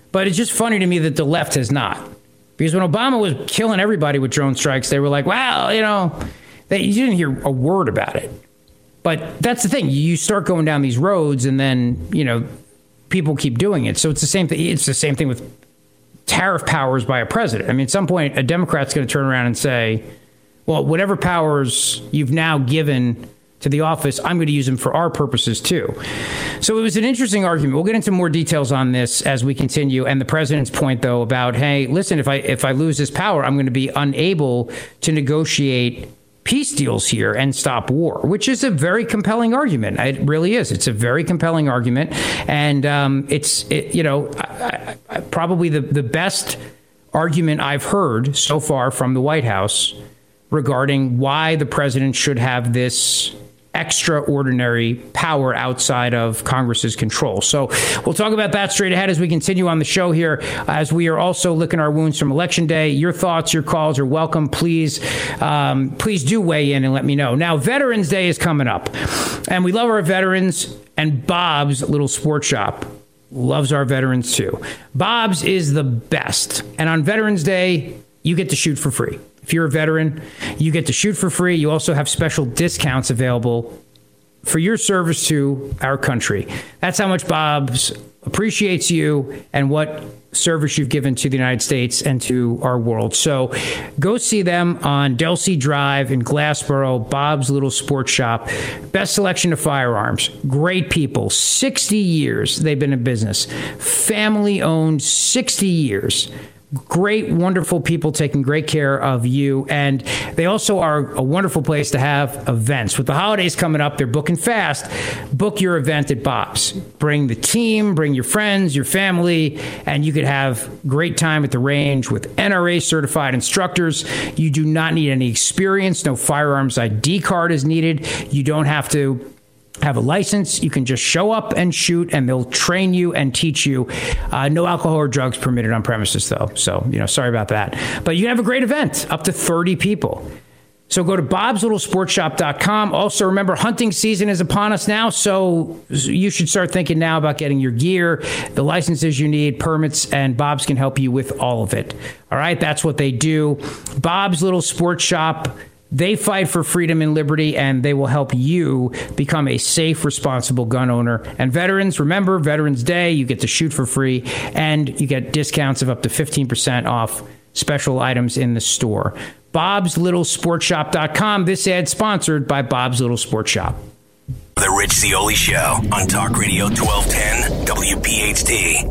But it's just funny to me that the left has not. Because when Obama was killing everybody with drone strikes, they were like, well, you know, they, you didn't hear a word about it. But that's the thing. You start going down these roads and then, you know, people keep doing it. So it's the same thing. It's the same thing with tariff powers by a president. I mean, at some point, a Democrat's going to turn around and say, well, whatever powers you've now given to the office, I'm going to use them for our purposes, too. So it was an interesting argument. We'll get into more details on this as we continue. And the president's point, though, about, hey, listen, if I if I lose this power, I'm going to be unable to negotiate peace deals here and stop war, which is a very compelling argument. It really is. It's a very compelling argument. And um, it's, it, you know, I, I, probably the, the best argument I've heard so far from the White House regarding why the president should have this extraordinary power outside of Congress's control. So we'll talk about that straight ahead as we continue on the show here, as we are also licking our wounds from Election Day. Your thoughts, your calls are welcome. Please, um, please do weigh in and let me know. Now, Veterans Day is coming up, and we love our veterans, and Bob's Little Sports Shop loves our veterans too. Bob's is the best, and on Veterans Day, you get to shoot for free. If you're a veteran, you get to shoot for free. You also have special discounts available for your service to our country. That's how much Bob's appreciates you and what service you've given to the United States and to our world. So go see them on Delsea Drive in Glassboro, Bob's Little Sports Shop. Best selection of firearms. Great people. sixty years they've been in business. Family owned, sixty years. Great, wonderful people taking great care of you. And they also are a wonderful place to have events. With the holidays coming up, they're booking fast. Book your event at Bob's. Bring the team, bring your friends, your family, and you could have great time at the range with N R A certified instructors. You do not need any experience. No firearms I D card is needed. You don't have to have a license. You can just show up and shoot, and they'll train you and teach you. Uh, no alcohol or drugs permitted on premises, though. So, you know, sorry about that. But you can have a great event, up to thirty people. So go to bobs little sports shop dot com. Also, remember, hunting season is upon us now, so you should start thinking now about getting your gear, the licenses you need, permits, and Bob's can help you with all of it. All right, that's what they do. Bob's Little Sports Shop. They fight for freedom and liberty, and they will help you become a safe, responsible gun owner. And veterans, remember, Veterans Day, you get to shoot for free, and you get discounts of up to fifteen percent off special items in the store. bobs little sports shop dot com. This ad sponsored by Bob's Little Sports Shop. The Rich Zeoli Show on Talk Radio twelve ten W P H T.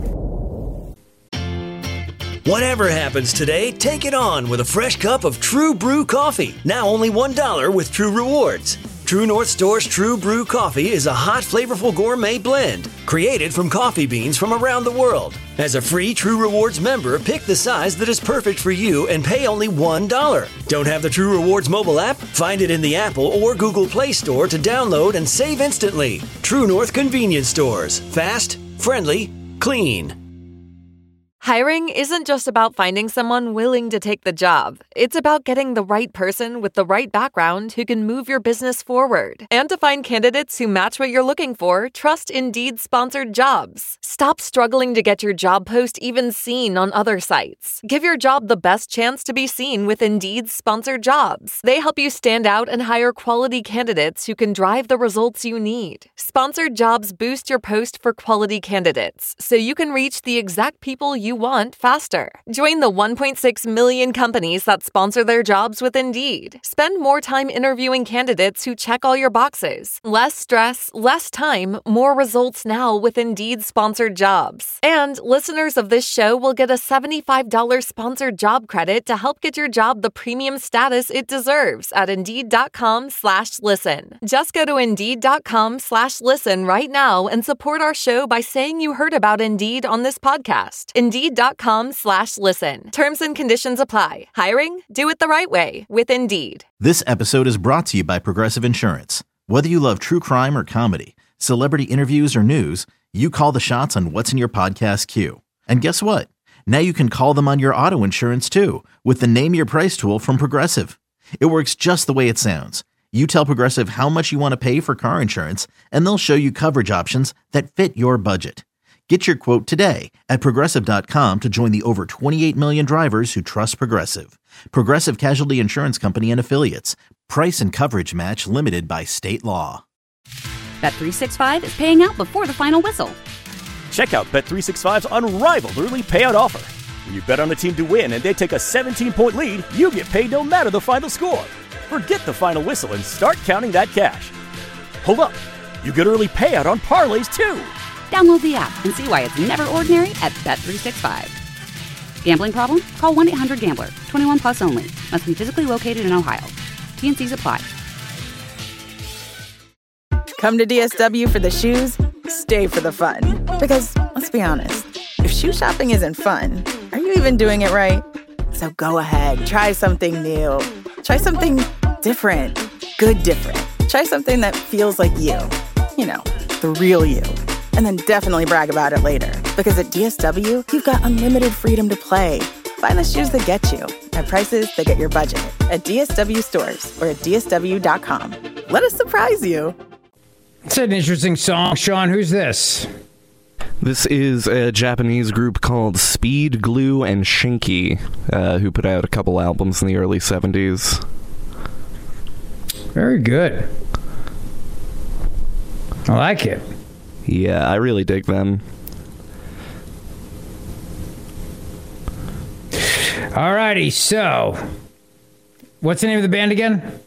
Whatever happens today, take it on with a fresh cup of True Brew coffee. Now only one dollar with True Rewards. True North Store's True Brew coffee is a hot, flavorful gourmet blend created from coffee beans from around the world. As a free True Rewards member, pick the size that is perfect for you and pay only one dollar. Don't have the True Rewards mobile app? Find it in the Apple or Google Play Store to download and save instantly. True North Convenience Stores. Fast, friendly, clean. Hiring isn't just about finding someone willing to take the job. It's about getting the right person with the right background who can move your business forward. And to find candidates who match what you're looking for, trust Indeed-sponsored jobs. Stop struggling to get your job post even seen on other sites. Give your job the best chance to be seen with Indeed-sponsored jobs. They help you stand out and hire quality candidates who can drive the results you need. Sponsored jobs boost your post for quality candidates, so you can reach the exact people you want faster. Join the one point six million companies that sponsor their jobs with Indeed. Spend more time interviewing candidates who check all your boxes. Less stress, less time, more results now with Indeed-sponsored jobs. And listeners of this show will get a seventy-five dollars sponsored job credit to help get your job the premium status it deserves at Indeed.com slash listen. Just go to Indeed.com slash listen right now and support our show by saying you heard about Indeed on this podcast. Indeed.com slash listen. Terms and conditions apply. Hiring? Do it the right way with Indeed. This episode is brought to you by Progressive Insurance. Whether you love true crime or comedy, celebrity interviews or news, you call the shots on what's in your podcast queue. And guess what? Now you can call them on your auto insurance too with the Name Your Price tool from Progressive. It works just the way it sounds. You tell Progressive how much you want to pay for car insurance, and they'll show you coverage options that fit your budget. Get your quote today at Progressive dot com to join the over twenty-eight million drivers who trust Progressive. Progressive Casualty Insurance Company and Affiliates. Price and coverage match limited by state law. Bet three sixty-five is paying out before the final whistle. Check out Bet three sixty-five's unrivaled early payout offer. When you bet on a team to win and they take a seventeen-point lead, you get paid no matter the final score. Forget the final whistle and start counting that cash. Hold up. You get early payout on parlays, too. Download the app and see why it's never ordinary at Bet three sixty-five. Gambling problem? Call one eight hundred gambler. twenty-one plus only. Must be physically located in Ohio. T N Cs apply. Come to D S W for the shoes, stay for the fun. Because, let's be honest, if shoe shopping isn't fun, are you even doing it right? So go ahead, try something new. Try something different. Good different. Try something that feels like you. You know, the real you. And then definitely brag about it later. Because at D S W, you've got unlimited freedom to play. Find the shoes that get you at prices that get your budget at D S W stores or at D S W dot com. Let us surprise you. It's an interesting song. Sean, who's this? This is a Japanese group called Speed, Glue, and Shinky, uh, who put out a couple albums in the early seventies. Very good. I like it. Yeah, I really dig them. Alrighty, so what's the name of the band again?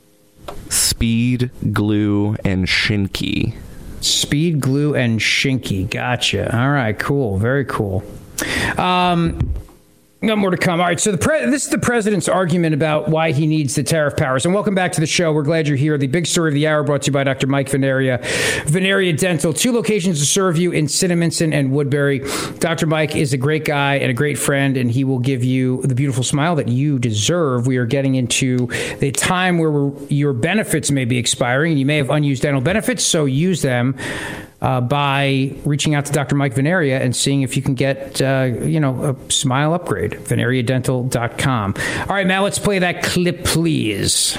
Speed, Glue, and Shinky. Speed, Glue, and Shinky. Gotcha. All right, cool. Very cool. Um, got more to come. All right, so the pre- this is the president's argument about why he needs the tariff powers. And welcome back to the show. We're glad you're here. The big story of the hour brought to you by Doctor Mike Veneria. Veneria Dental, two locations to serve you in Cinnaminson and Woodbury. Doctor Mike is a great guy and a great friend, and he will give you the beautiful smile that you deserve. We are getting into the time where we're, your benefits may be expiring, and you may have unused dental benefits, so use them. Uh, by reaching out to Doctor Mike Veneria and seeing if you can get, uh, you know, a smile upgrade. Veneria Dental dot com. All right, Matt, let's play that clip, please.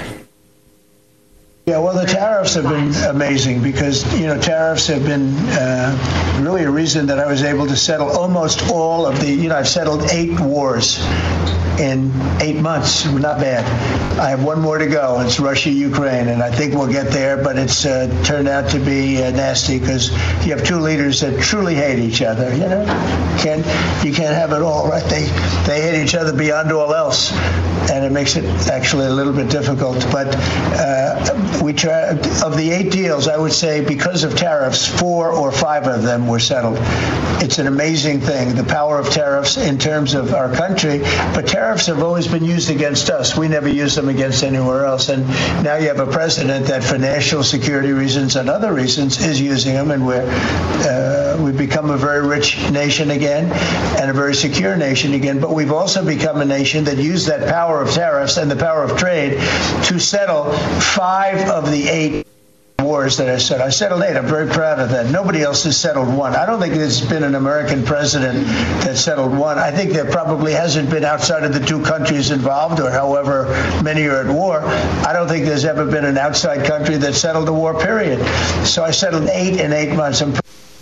Yeah, well, the tariffs have been amazing because, you know, tariffs have been uh, really a reason that I was able to settle almost all of the, you know, I've settled eight wars in eight months. Not bad. I have one more to go. It's Russia, Ukraine, and I think we'll get there, but it's uh, turned out to be uh, nasty because you have two leaders that truly hate each other. You know, can't, you can't have it all, right? They, they hate each other beyond all else, and it makes it actually a little bit difficult. But uh, we try, of the eight deals, I would say because of tariffs, four or five of them were settled. It's an amazing thing, the power of tariffs in terms of our country, but tariffs have always been used against us. We never use them against anywhere else. And now you have a president that for national security reasons and other reasons is using them, and we're, uh, we've become a very rich nation again and a very secure nation again. But we've also become a nation that used that power of tariffs and the power of trade to settle five of the eight wars that I said. I settled eight. I'm very proud of that. Nobody else has settled one. I don't think there's been an American president that settled one. I think there probably hasn't been outside of the two countries involved, or however many are at war. I don't think there's ever been an outside country that settled a war, period. So I settled eight in eight months. I'm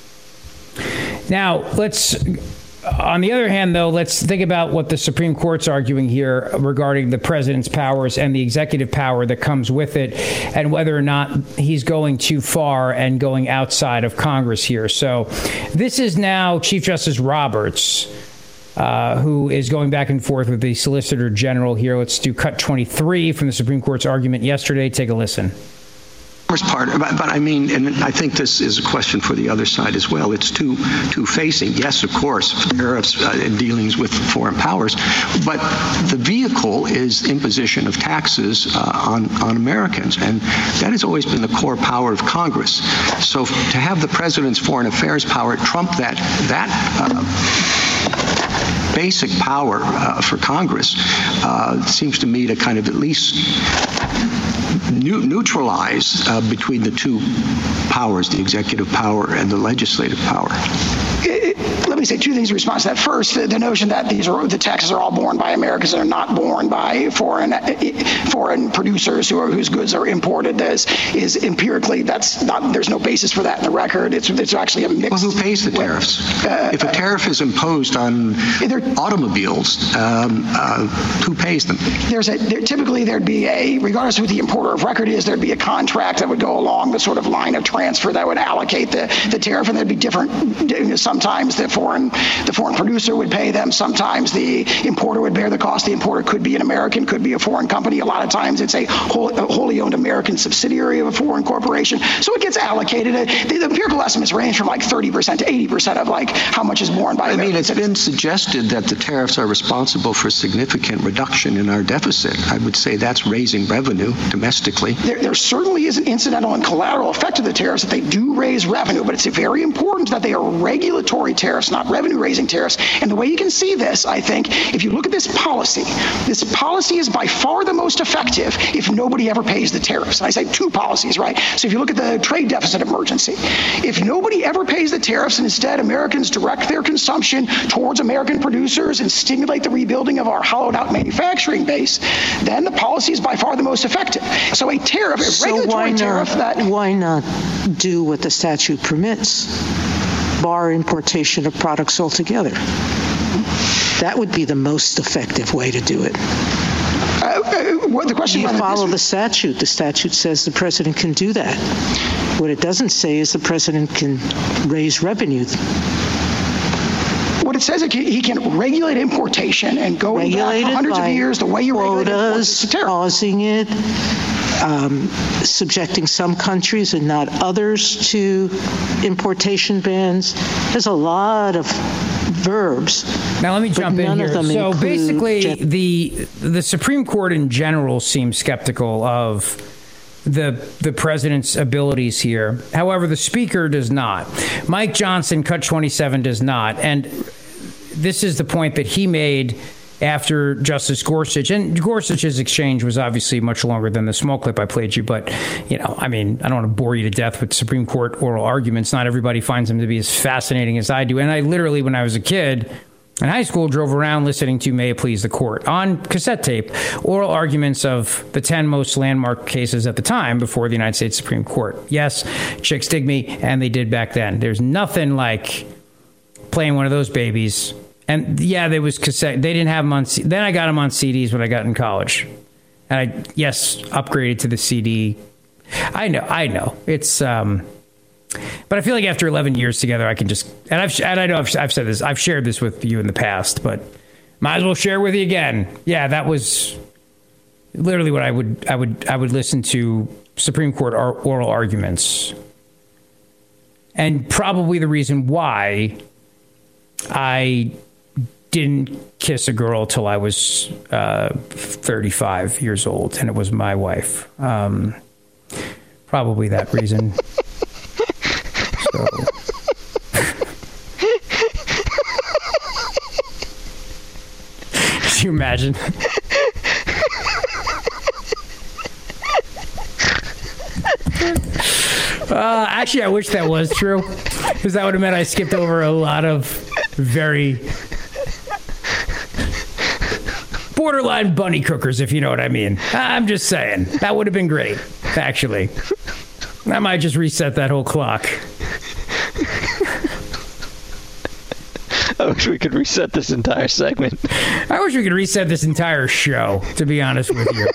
now, let's... On the other hand, though, let's think about what the Supreme Court's arguing here regarding the president's powers and the executive power that comes with it, and whether or not he's going too far and going outside of Congress here. So this is now Chief Justice Roberts, uh, who is going back and forth with the Solicitor General here. Let's do cut twenty-three from the Supreme Court's argument yesterday. Take a listen. Part, but, but I mean, and I think this is a question for the other side as well. It's two two facing. Yes, of course, tariffs uh, and dealings with foreign powers, but the vehicle is imposition of taxes uh, on on Americans, and that has always been the core power of Congress. So to have the president's foreign affairs power trump that that. Uh, basic power uh, for Congress uh, seems to me to kind of at least neutralize uh, between the two powers, the executive power and the legislative power. It, it, let me say two things in response to that. First, the, the notion that these are the taxes are all borne by Americans and are not borne by foreign foreign producers who are, whose goods are imported is, is empirically that's not. There's no basis for that in the record. It's it's actually a mix. Well, who pays the tariffs? Uh, if a tariff is imposed on automobiles, um, uh, who pays them? There's a there, typically there'd be a regardless of who the importer of record is, there'd be a contract that would go along the sort of line of transfer that would allocate the, the tariff, and there'd be different. Sometimes the foreign the foreign producer would pay them. Sometimes the importer would bear the cost. The importer could be an American, could be a foreign company. A lot of times it's a, whole, a wholly owned American subsidiary of a foreign corporation. So it gets allocated. The, the empirical estimates range from like thirty percent to eighty percent of like how much is borne by I American mean, it's citizens. been suggested that the tariffs are responsible for significant reduction in our deficit. I would say that's raising revenue domestically. There, there certainly is an incidental and collateral effect of the tariffs that they do raise revenue, but it's very important that they are regulatory tariffs, not revenue-raising tariffs. And the way you can see this, I think, if you look at this policy, this policy is by far the most effective if nobody ever pays the tariffs. And I say two policies, right? So if you look at the trade deficit emergency, if nobody ever pays the tariffs and instead Americans direct their consumption towards American producers and stimulate the rebuilding of our hollowed-out manufacturing base, then the policy is by far the most effective. So a tariff, a so regulatory why not, tariff that... Why not do what the statute permits? Bar importation of products altogether. That would be the most effective way to do it. Uh, uh, what the question you about follow this, the statute. The statute says the president can do that. What it doesn't say is the president can raise revenue. What it says is he can regulate importation and go back for hundreds of years the way you regulate quotas, pausing it, um, subjecting some countries and not others to importation bans. There's a lot of verbs. Now let me jump in here. So basically, gen- the the Supreme Court in general seems skeptical of the the president's abilities here. However, the Speaker does not. Mike Johnson, Cut twenty-seven, does not. And this is the point that he made after Justice Gorsuch. And Gorsuch's exchange was obviously much longer than the small clip I played you. But, you know, I mean, I don't want to bore you to death with Supreme Court oral arguments. Not everybody finds them to be as fascinating as I do. And I literally, when I was a kid in high school, drove around listening to May It Please the Court on cassette tape, oral arguments of the ten most landmark cases at the time before the United States Supreme Court. Yes, chicks dig me, and they did back then. There's nothing like playing one of those babies. And yeah, there was cassette. They didn't have them on. C- then I got them on C Ds when I got in college, and I yes upgraded to the C D. I know, I know. It's um, but I feel like after eleven years together, I can just and I've and I know I've, I've said this. I've shared this with you in the past, but might as well share with you again. Yeah, that was literally what I would I would I would listen to Supreme Court oral arguments, and probably the reason why I didn't kiss a girl till I was uh, thirty-five years old, and it was my wife. Um, probably that reason. So. Can you imagine? Uh, actually, I wish that was true, because that would have meant I skipped over a lot of very borderline bunny cookers, if you know what I mean. I'm just saying. That would have been great, actually. I might just reset that whole clock. I wish we could reset this entire segment. I wish we could reset this entire show, to be honest with you.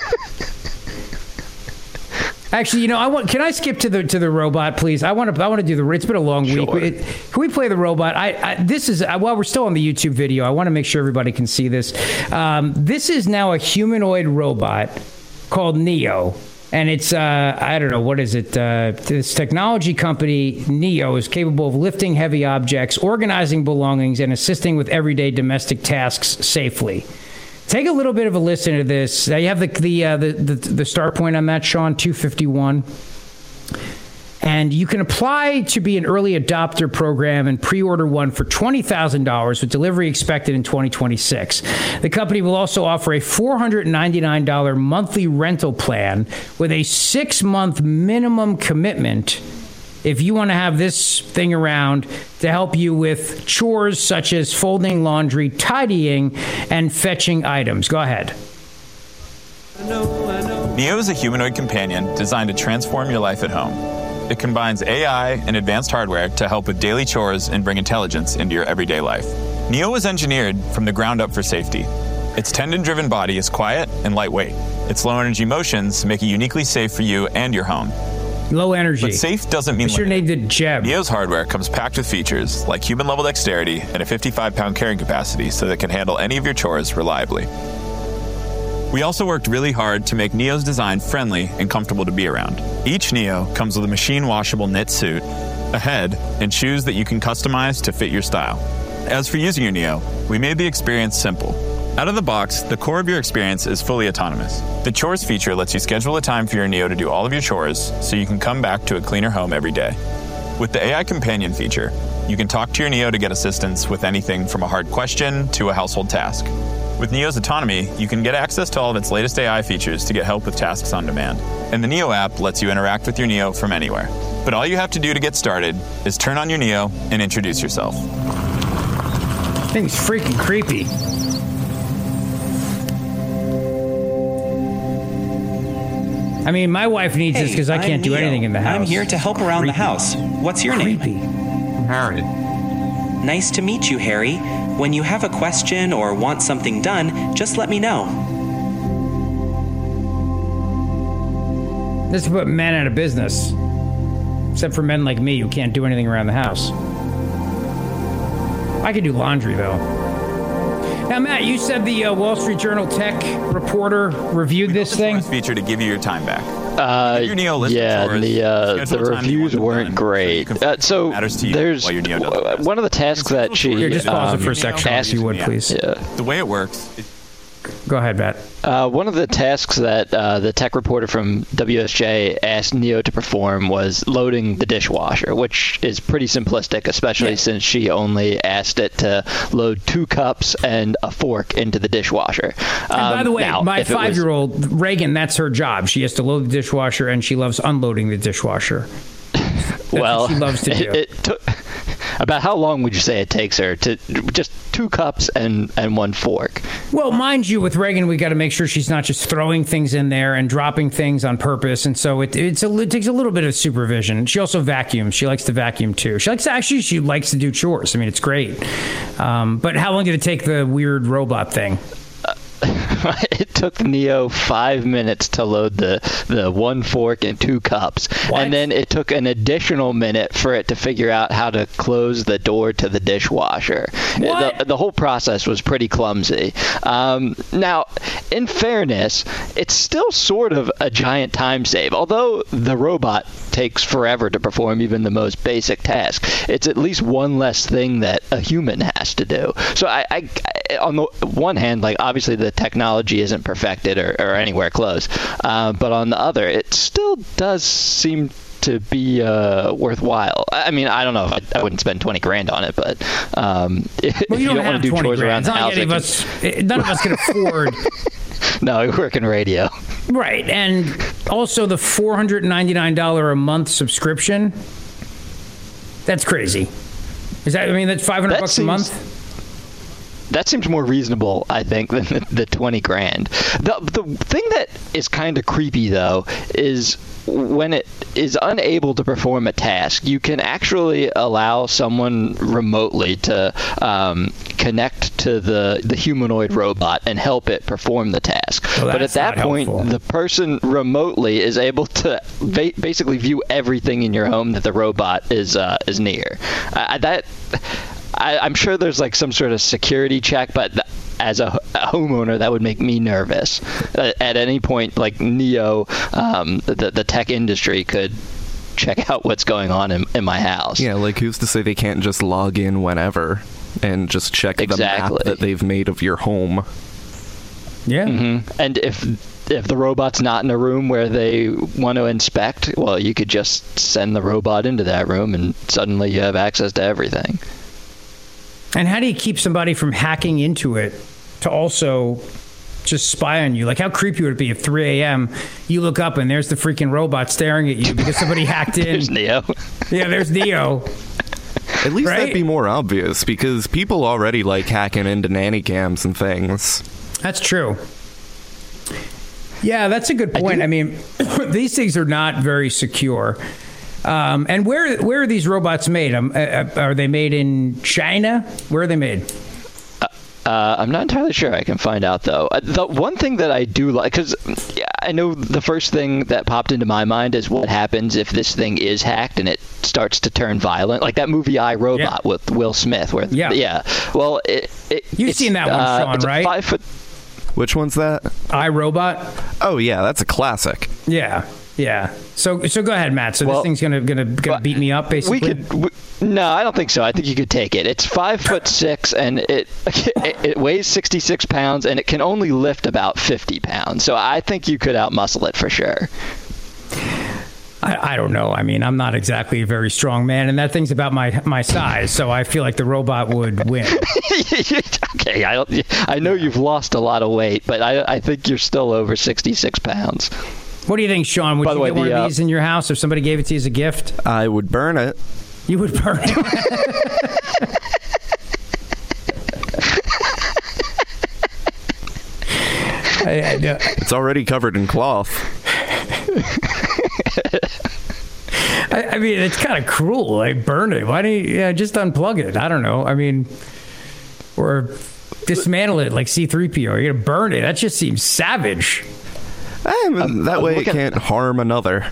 Actually, you know, I want. Can I skip to the to the robot, please? I want to. I want to do the. It's been a long sure. week. It, can we play the robot? I, I this is while we're still on the YouTube video. I want to make sure everybody can see this. Um, this is now a humanoid robot called Neo, and it's uh, I don't know what is it. Uh, this technology company Neo is capable of lifting heavy objects, organizing belongings, and assisting with everyday domestic tasks safely. Take a little bit of a listen to this. Now you have the the, uh, the the the start point on that, Sean, two fifty-one. And you can apply to be an early adopter program and pre-order one for twenty thousand dollars with delivery expected in twenty twenty-six. The company will also offer a four hundred ninety-nine dollars monthly rental plan with a six-month minimum commitment if you want to have this thing around to help you with chores such as folding laundry, tidying, and fetching items. Go ahead. Neo is a humanoid companion designed to transform your life at home. It combines A I and advanced hardware to help with daily chores and bring intelligence into your everyday life. Neo was engineered from the ground up for safety. Its tendon-driven body is quiet and lightweight. Its low-energy motions make it uniquely safe for you and your home. Low energy. But safe doesn't mean Mister limited. Nate Jeb. Neo's hardware comes packed with features like human-level dexterity and a fifty-five pound carrying capacity so that it can handle any of your chores reliably. We also worked really hard to make Neo's design friendly and comfortable to be around. Each Neo comes with a machine-washable knit suit, a head, and shoes that you can customize to fit your style. As for using your Neo, we made the experience simple. Out of the box, the core of your experience is fully autonomous. The chores feature lets you schedule a time for your Neo to do all of your chores so you can come back to a cleaner home every day. With the A I companion feature, you can talk to your Neo to get assistance with anything from a hard question to a household task. With Neo's autonomy, you can get access to all of its latest A I features to get help with tasks on demand. And the Neo app lets you interact with your Neo from anywhere. But all you have to do to get started is turn on your Neo and introduce yourself. Thing's freaking creepy. I mean, my wife needs hey, this because I can't I'm do Neo. anything in the house. I'm here to help around Creepy. the house. What's your Creepy. name? Harry. Nice to meet you, Harry. When you have a question or want something done, just let me know. This is put men out of business. Except for men like me who can't do anything around the house. I can do laundry, though. Now, Matt, you said the uh, Wall Street Journal tech reporter reviewed this thing? Feature to give you your time back. Uh, Your Neo list of yeah, chores, the uh, the schedule a time you reviews want it weren't done, great. so Uh, so matters to you there's while your Neo does the w- one of the tasks that she Here, just pause um, it for a second, Sean, if you would, Yeah. please. Yeah. The way it works, it, Go ahead, Matt. Uh, one of the tasks that uh, the tech reporter from W S J asked Neo to perform was loading the dishwasher, which is pretty simplistic, especially Yeah. since she only asked it to load two cups and a fork into the dishwasher. Um, And by the way, now, my if it was- five-year-old, Reagan, that's her job. She has to load the dishwasher, and she loves unloading the dishwasher. That's well, what she loves to do. It, it took about how long would you say it takes her to just two cups and, and one fork? Well, mind you, with Reagan, we got to make sure she's not just throwing things in there and dropping things on purpose, and so it it's a, it takes a little bit of supervision. She also vacuums. She likes to vacuum too. She likes to, actually she likes to do chores. I mean, it's great. Um, but how long did it take the weird robot thing? It took Neo five minutes to load the, the one fork and two cups. What? And then it took an additional minute for it to figure out how to close the door to the dishwasher. What? The, the whole process was pretty clumsy. Um, now, in fairness, it's still sort of a giant time save. Although the robot takes forever to perform even the most basic task, it's at least one less thing that a human has to do. So I, I, I on the one hand, like obviously the technology isn't perfected or, or anywhere close, uh, but on the other, it still does seem to be uh, worthwhile. I mean, I don't know if I, I wouldn't spend twenty grand on it, but um, if Well, you you don't, don't want to have do twenty chores around grand. the It's not house, like any it of can- us, none of us can afford. No, I work in radio. Right, and also the four hundred ninety-nine dollars a month subscription. That's crazy. Is that? I mean, that's five hundred That bucks seems- a month. That seems more reasonable, I think, than the, the twenty grand. The the thing that is kind of creepy, though, is when it is unable to perform a task, you can actually allow someone remotely to um, connect to the, the humanoid robot and help it perform the task. Well, but at that's that not point, helpful. the person remotely is able to ba- basically view everything in your home that the robot is uh, is near. Uh, that. I, I'm sure there's like some sort of security check, but th- as a, a homeowner, that would make me nervous. Uh, at any point, like Neo, um, the, the tech industry could check out what's going on in, in my house. Yeah, like who's to say they can't just log in whenever and just check Exactly. the map that they've made of your home? Yeah. Mm-hmm. And if if the robot's not in a room where they want to inspect, well, you could just send the robot into that room and suddenly you have access to everything. And how do you keep somebody from hacking into it to also just spy on you. Like, how creepy would it be if three a.m. you look up and there's the freaking robot staring at you because somebody hacked in? There's Neo. Yeah, there's Neo. At least Right? that'd be more obvious, because people already like hacking into nanny cams and things. That's true. Yeah, that's a good point. I, I mean, these things are not very secure. Um, and where where are these robots made? Um, uh, are they made in China? Where are they made? Uh, I'm not entirely sure. I can find out, though. Uh, the one thing that I do like, because yeah, I know the first thing that popped into my mind is what happens if this thing is hacked and it starts to turn violent, like that movie I, Robot yeah. with Will Smith. Where yeah, yeah. Well, it, it, you've seen that one, uh, Sean, it's right? A five foot. Which one's that? I, Robot. Oh yeah, that's a classic. Yeah. Yeah. So so go ahead, Matt. So well, this thing's gonna gonna, gonna well, beat me up, basically. We could. We, no, I don't think so. I think you could take it. It's five foot six, and it, it it weighs sixty-six pounds, and it can only lift about fifty pounds. So I think you could outmuscle it for sure. I, I don't know. I mean, I'm not exactly a very strong man, and that thing's about my my size. So I feel like the robot would win. Okay, I I know you've lost a lot of weight, but I I think you're still over sixty-six pounds. What do you think, Sean? Would By you the way, get one the, of uh, these in your house if somebody gave it to you as a gift? I would burn it. You would burn it? I, I know. It's already covered in cloth. I, I mean, it's kind of cruel. Like, burn it. Why don't you yeah, just unplug it? I don't know. I mean, or dismantle it like C three P O. You're going to burn it. That just seems savage. Um, that way it can't harm another.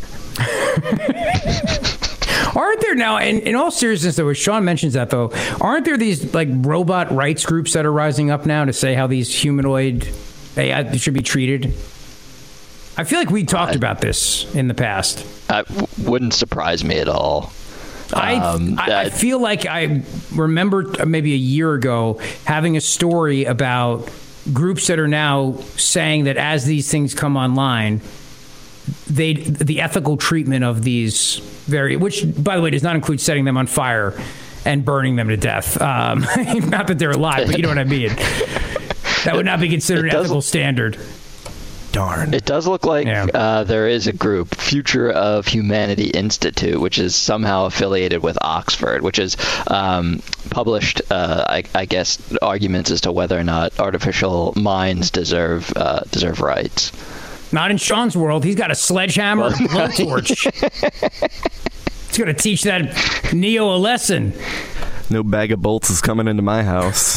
Aren't there now, in, in all seriousness, though, as Sean mentions that, though, aren't there these, like, robot rights groups that are rising up now to say how these humanoid A I should be treated? I feel like we talked uh, about this in the past. Uh, wouldn't surprise me at all. I, um, I, I feel like I remember maybe a year ago having a story about groups that are now saying that as these things come online, they the ethical treatment of these very, which by the way does not include setting them on fire and burning them to death. Um, not that they're alive, but you know what I mean. That would not be considered an ethical standard. Darn. It does look like yeah. uh, there is a group, Future of Humanity Institute, which is somehow affiliated with Oxford, which has um, published, uh, I, I guess, arguments as to whether or not artificial minds deserve uh, deserve rights. Not in Sean's world. He's got a sledgehammer and a blowtorch. He's going to teach that Neo a lesson. No bag of bolts is coming into my house.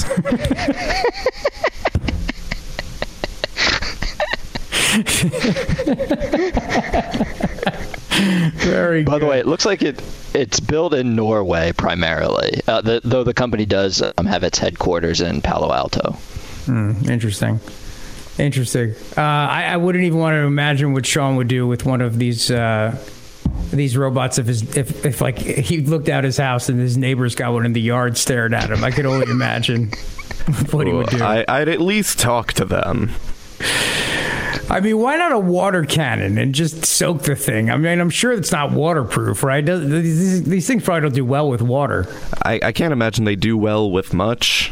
Very By good. the way, it looks like it it's built in Norway primarily, uh, the, though the company does um, have its headquarters in Palo Alto. Hmm, interesting. Interesting. Uh, I, I wouldn't even want to imagine what Sean would do with one of these uh, these robots if his if, if like he looked out his house and his neighbor's got one in the yard staring at him. I could only imagine what he would do. I, I'd at least talk to them. I mean, why not a water cannon and just soak the thing? I mean, I'm sure it's not waterproof, right? These, these things probably don't do well with water. I, I can't imagine they do well with much.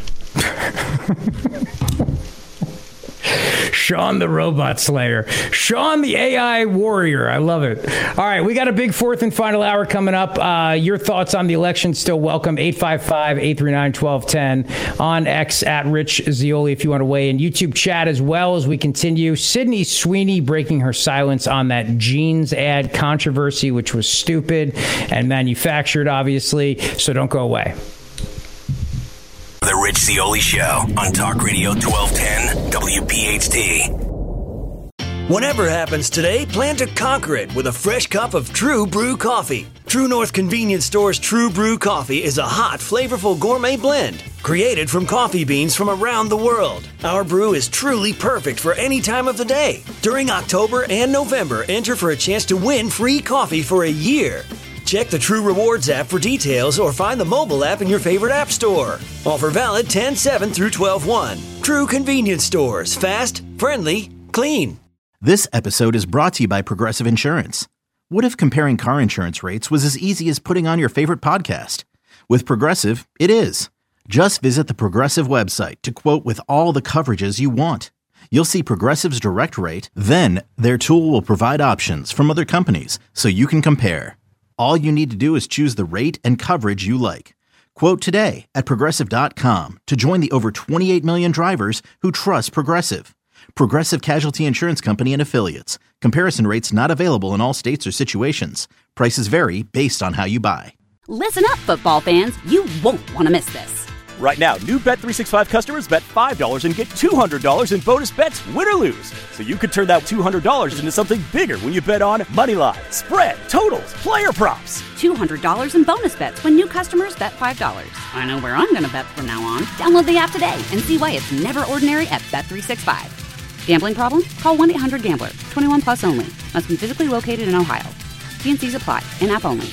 Sean the Robot Slayer. Sean the A I Warrior. I love it. All right, we got a big fourth and final hour coming up. Uh, your thoughts on the election still welcome. eight five five, eight three nine, one two one zero on X at Rich Zeoli if you want to weigh in. YouTube chat as well as we continue. Sydney Sweeney breaking her silence on that jeans ad controversy, which was stupid and manufactured, obviously. So don't go away. The Rich Zeoli Show on Talk Radio twelve ten W P H T. Whatever happens today, plan to conquer it with a fresh cup of True Brew coffee. True North Convenience Store's True Brew coffee is a hot, flavorful gourmet blend created from coffee beans from around the world. Our brew is truly perfect for any time of the day. During October and November, enter for a chance to win free coffee for a year. Check the True Rewards app for details or find the mobile app in your favorite app store. Offer valid ten seven through twelve one. True Convenience Stores. Fast, friendly, clean. This episode is brought to you by Progressive Insurance. What if comparing car insurance rates was as easy as putting on your favorite podcast? With Progressive, it is. Just visit the Progressive website to quote with all the coverages you want. You'll see Progressive's direct rate, then their tool will provide options from other companies so you can compare. All you need to do is choose the rate and coverage you like. Quote today at Progressive dot com to join the over twenty-eight million drivers who trust Progressive. Progressive Casualty Insurance Company and Affiliates. Comparison rates not available in all states or situations. Prices vary based on how you buy. Listen up, football fans. You won't want to miss this. Right now, new Bet three sixty-five customers bet five dollars and get two hundred dollars in bonus bets, win or lose. So you could turn that two hundred dollars into something bigger when you bet on Moneyline, spread, totals, player props. two hundred dollars in bonus bets when new customers bet five dollars. I know where I'm going to bet from now on. Download the app today and see why it's never ordinary at Bet three sixty-five. Gambling problem? Call one eight hundred gambler. twenty-one plus only. Must be physically located in Ohio. T and C's apply. In-app only.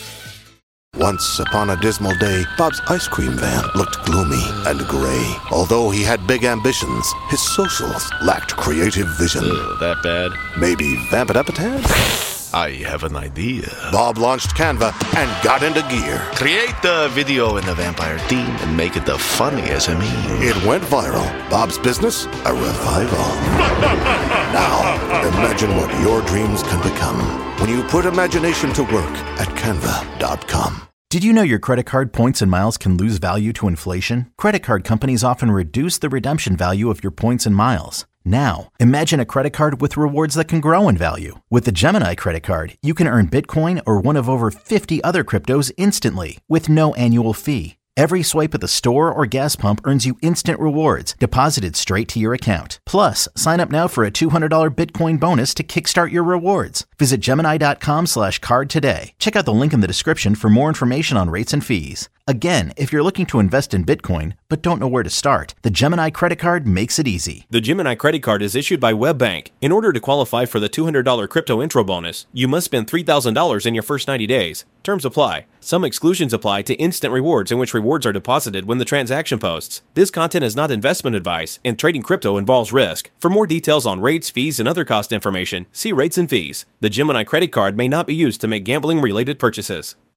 Once upon a dismal day, Bob's ice cream van looked gloomy and gray. Although he had big ambitions, his socials lacked creative vision. Uh, that bad? Maybe vamp it up a tad? I have an idea. Bob launched Canva and got into gear. Create the video in the vampire theme and make it the funniest of me. It went viral. Bob's business, a revival. Now, imagine what your dreams can become when you put imagination to work at canva dot com. Did you know your credit card points and miles can lose value to inflation? Credit card companies often reduce the redemption value of your points and miles. Now, imagine a credit card with rewards that can grow in value. With the Gemini credit card, you can earn Bitcoin or one of over fifty other cryptos instantly with no annual fee. Every swipe at the store or gas pump earns you instant rewards deposited straight to your account. Plus, sign up now for a two hundred dollars Bitcoin bonus to kickstart your rewards. Visit Gemini.com slash card today. Check out the link in the description for more information on rates and fees. Again, if you're looking to invest in Bitcoin but don't know where to start, the Gemini credit card makes it easy. The Gemini credit card is issued by WebBank. In order to qualify for the two hundred dollars crypto intro bonus, you must spend three thousand dollars in your first ninety days. Terms apply. Some exclusions apply to instant rewards in which rewards are deposited when the transaction posts. This content is not investment advice, and trading crypto involves risk. For more details on rates, fees, and other cost information, see rates and fees. The Gemini credit card may not be used to make gambling-related purchases.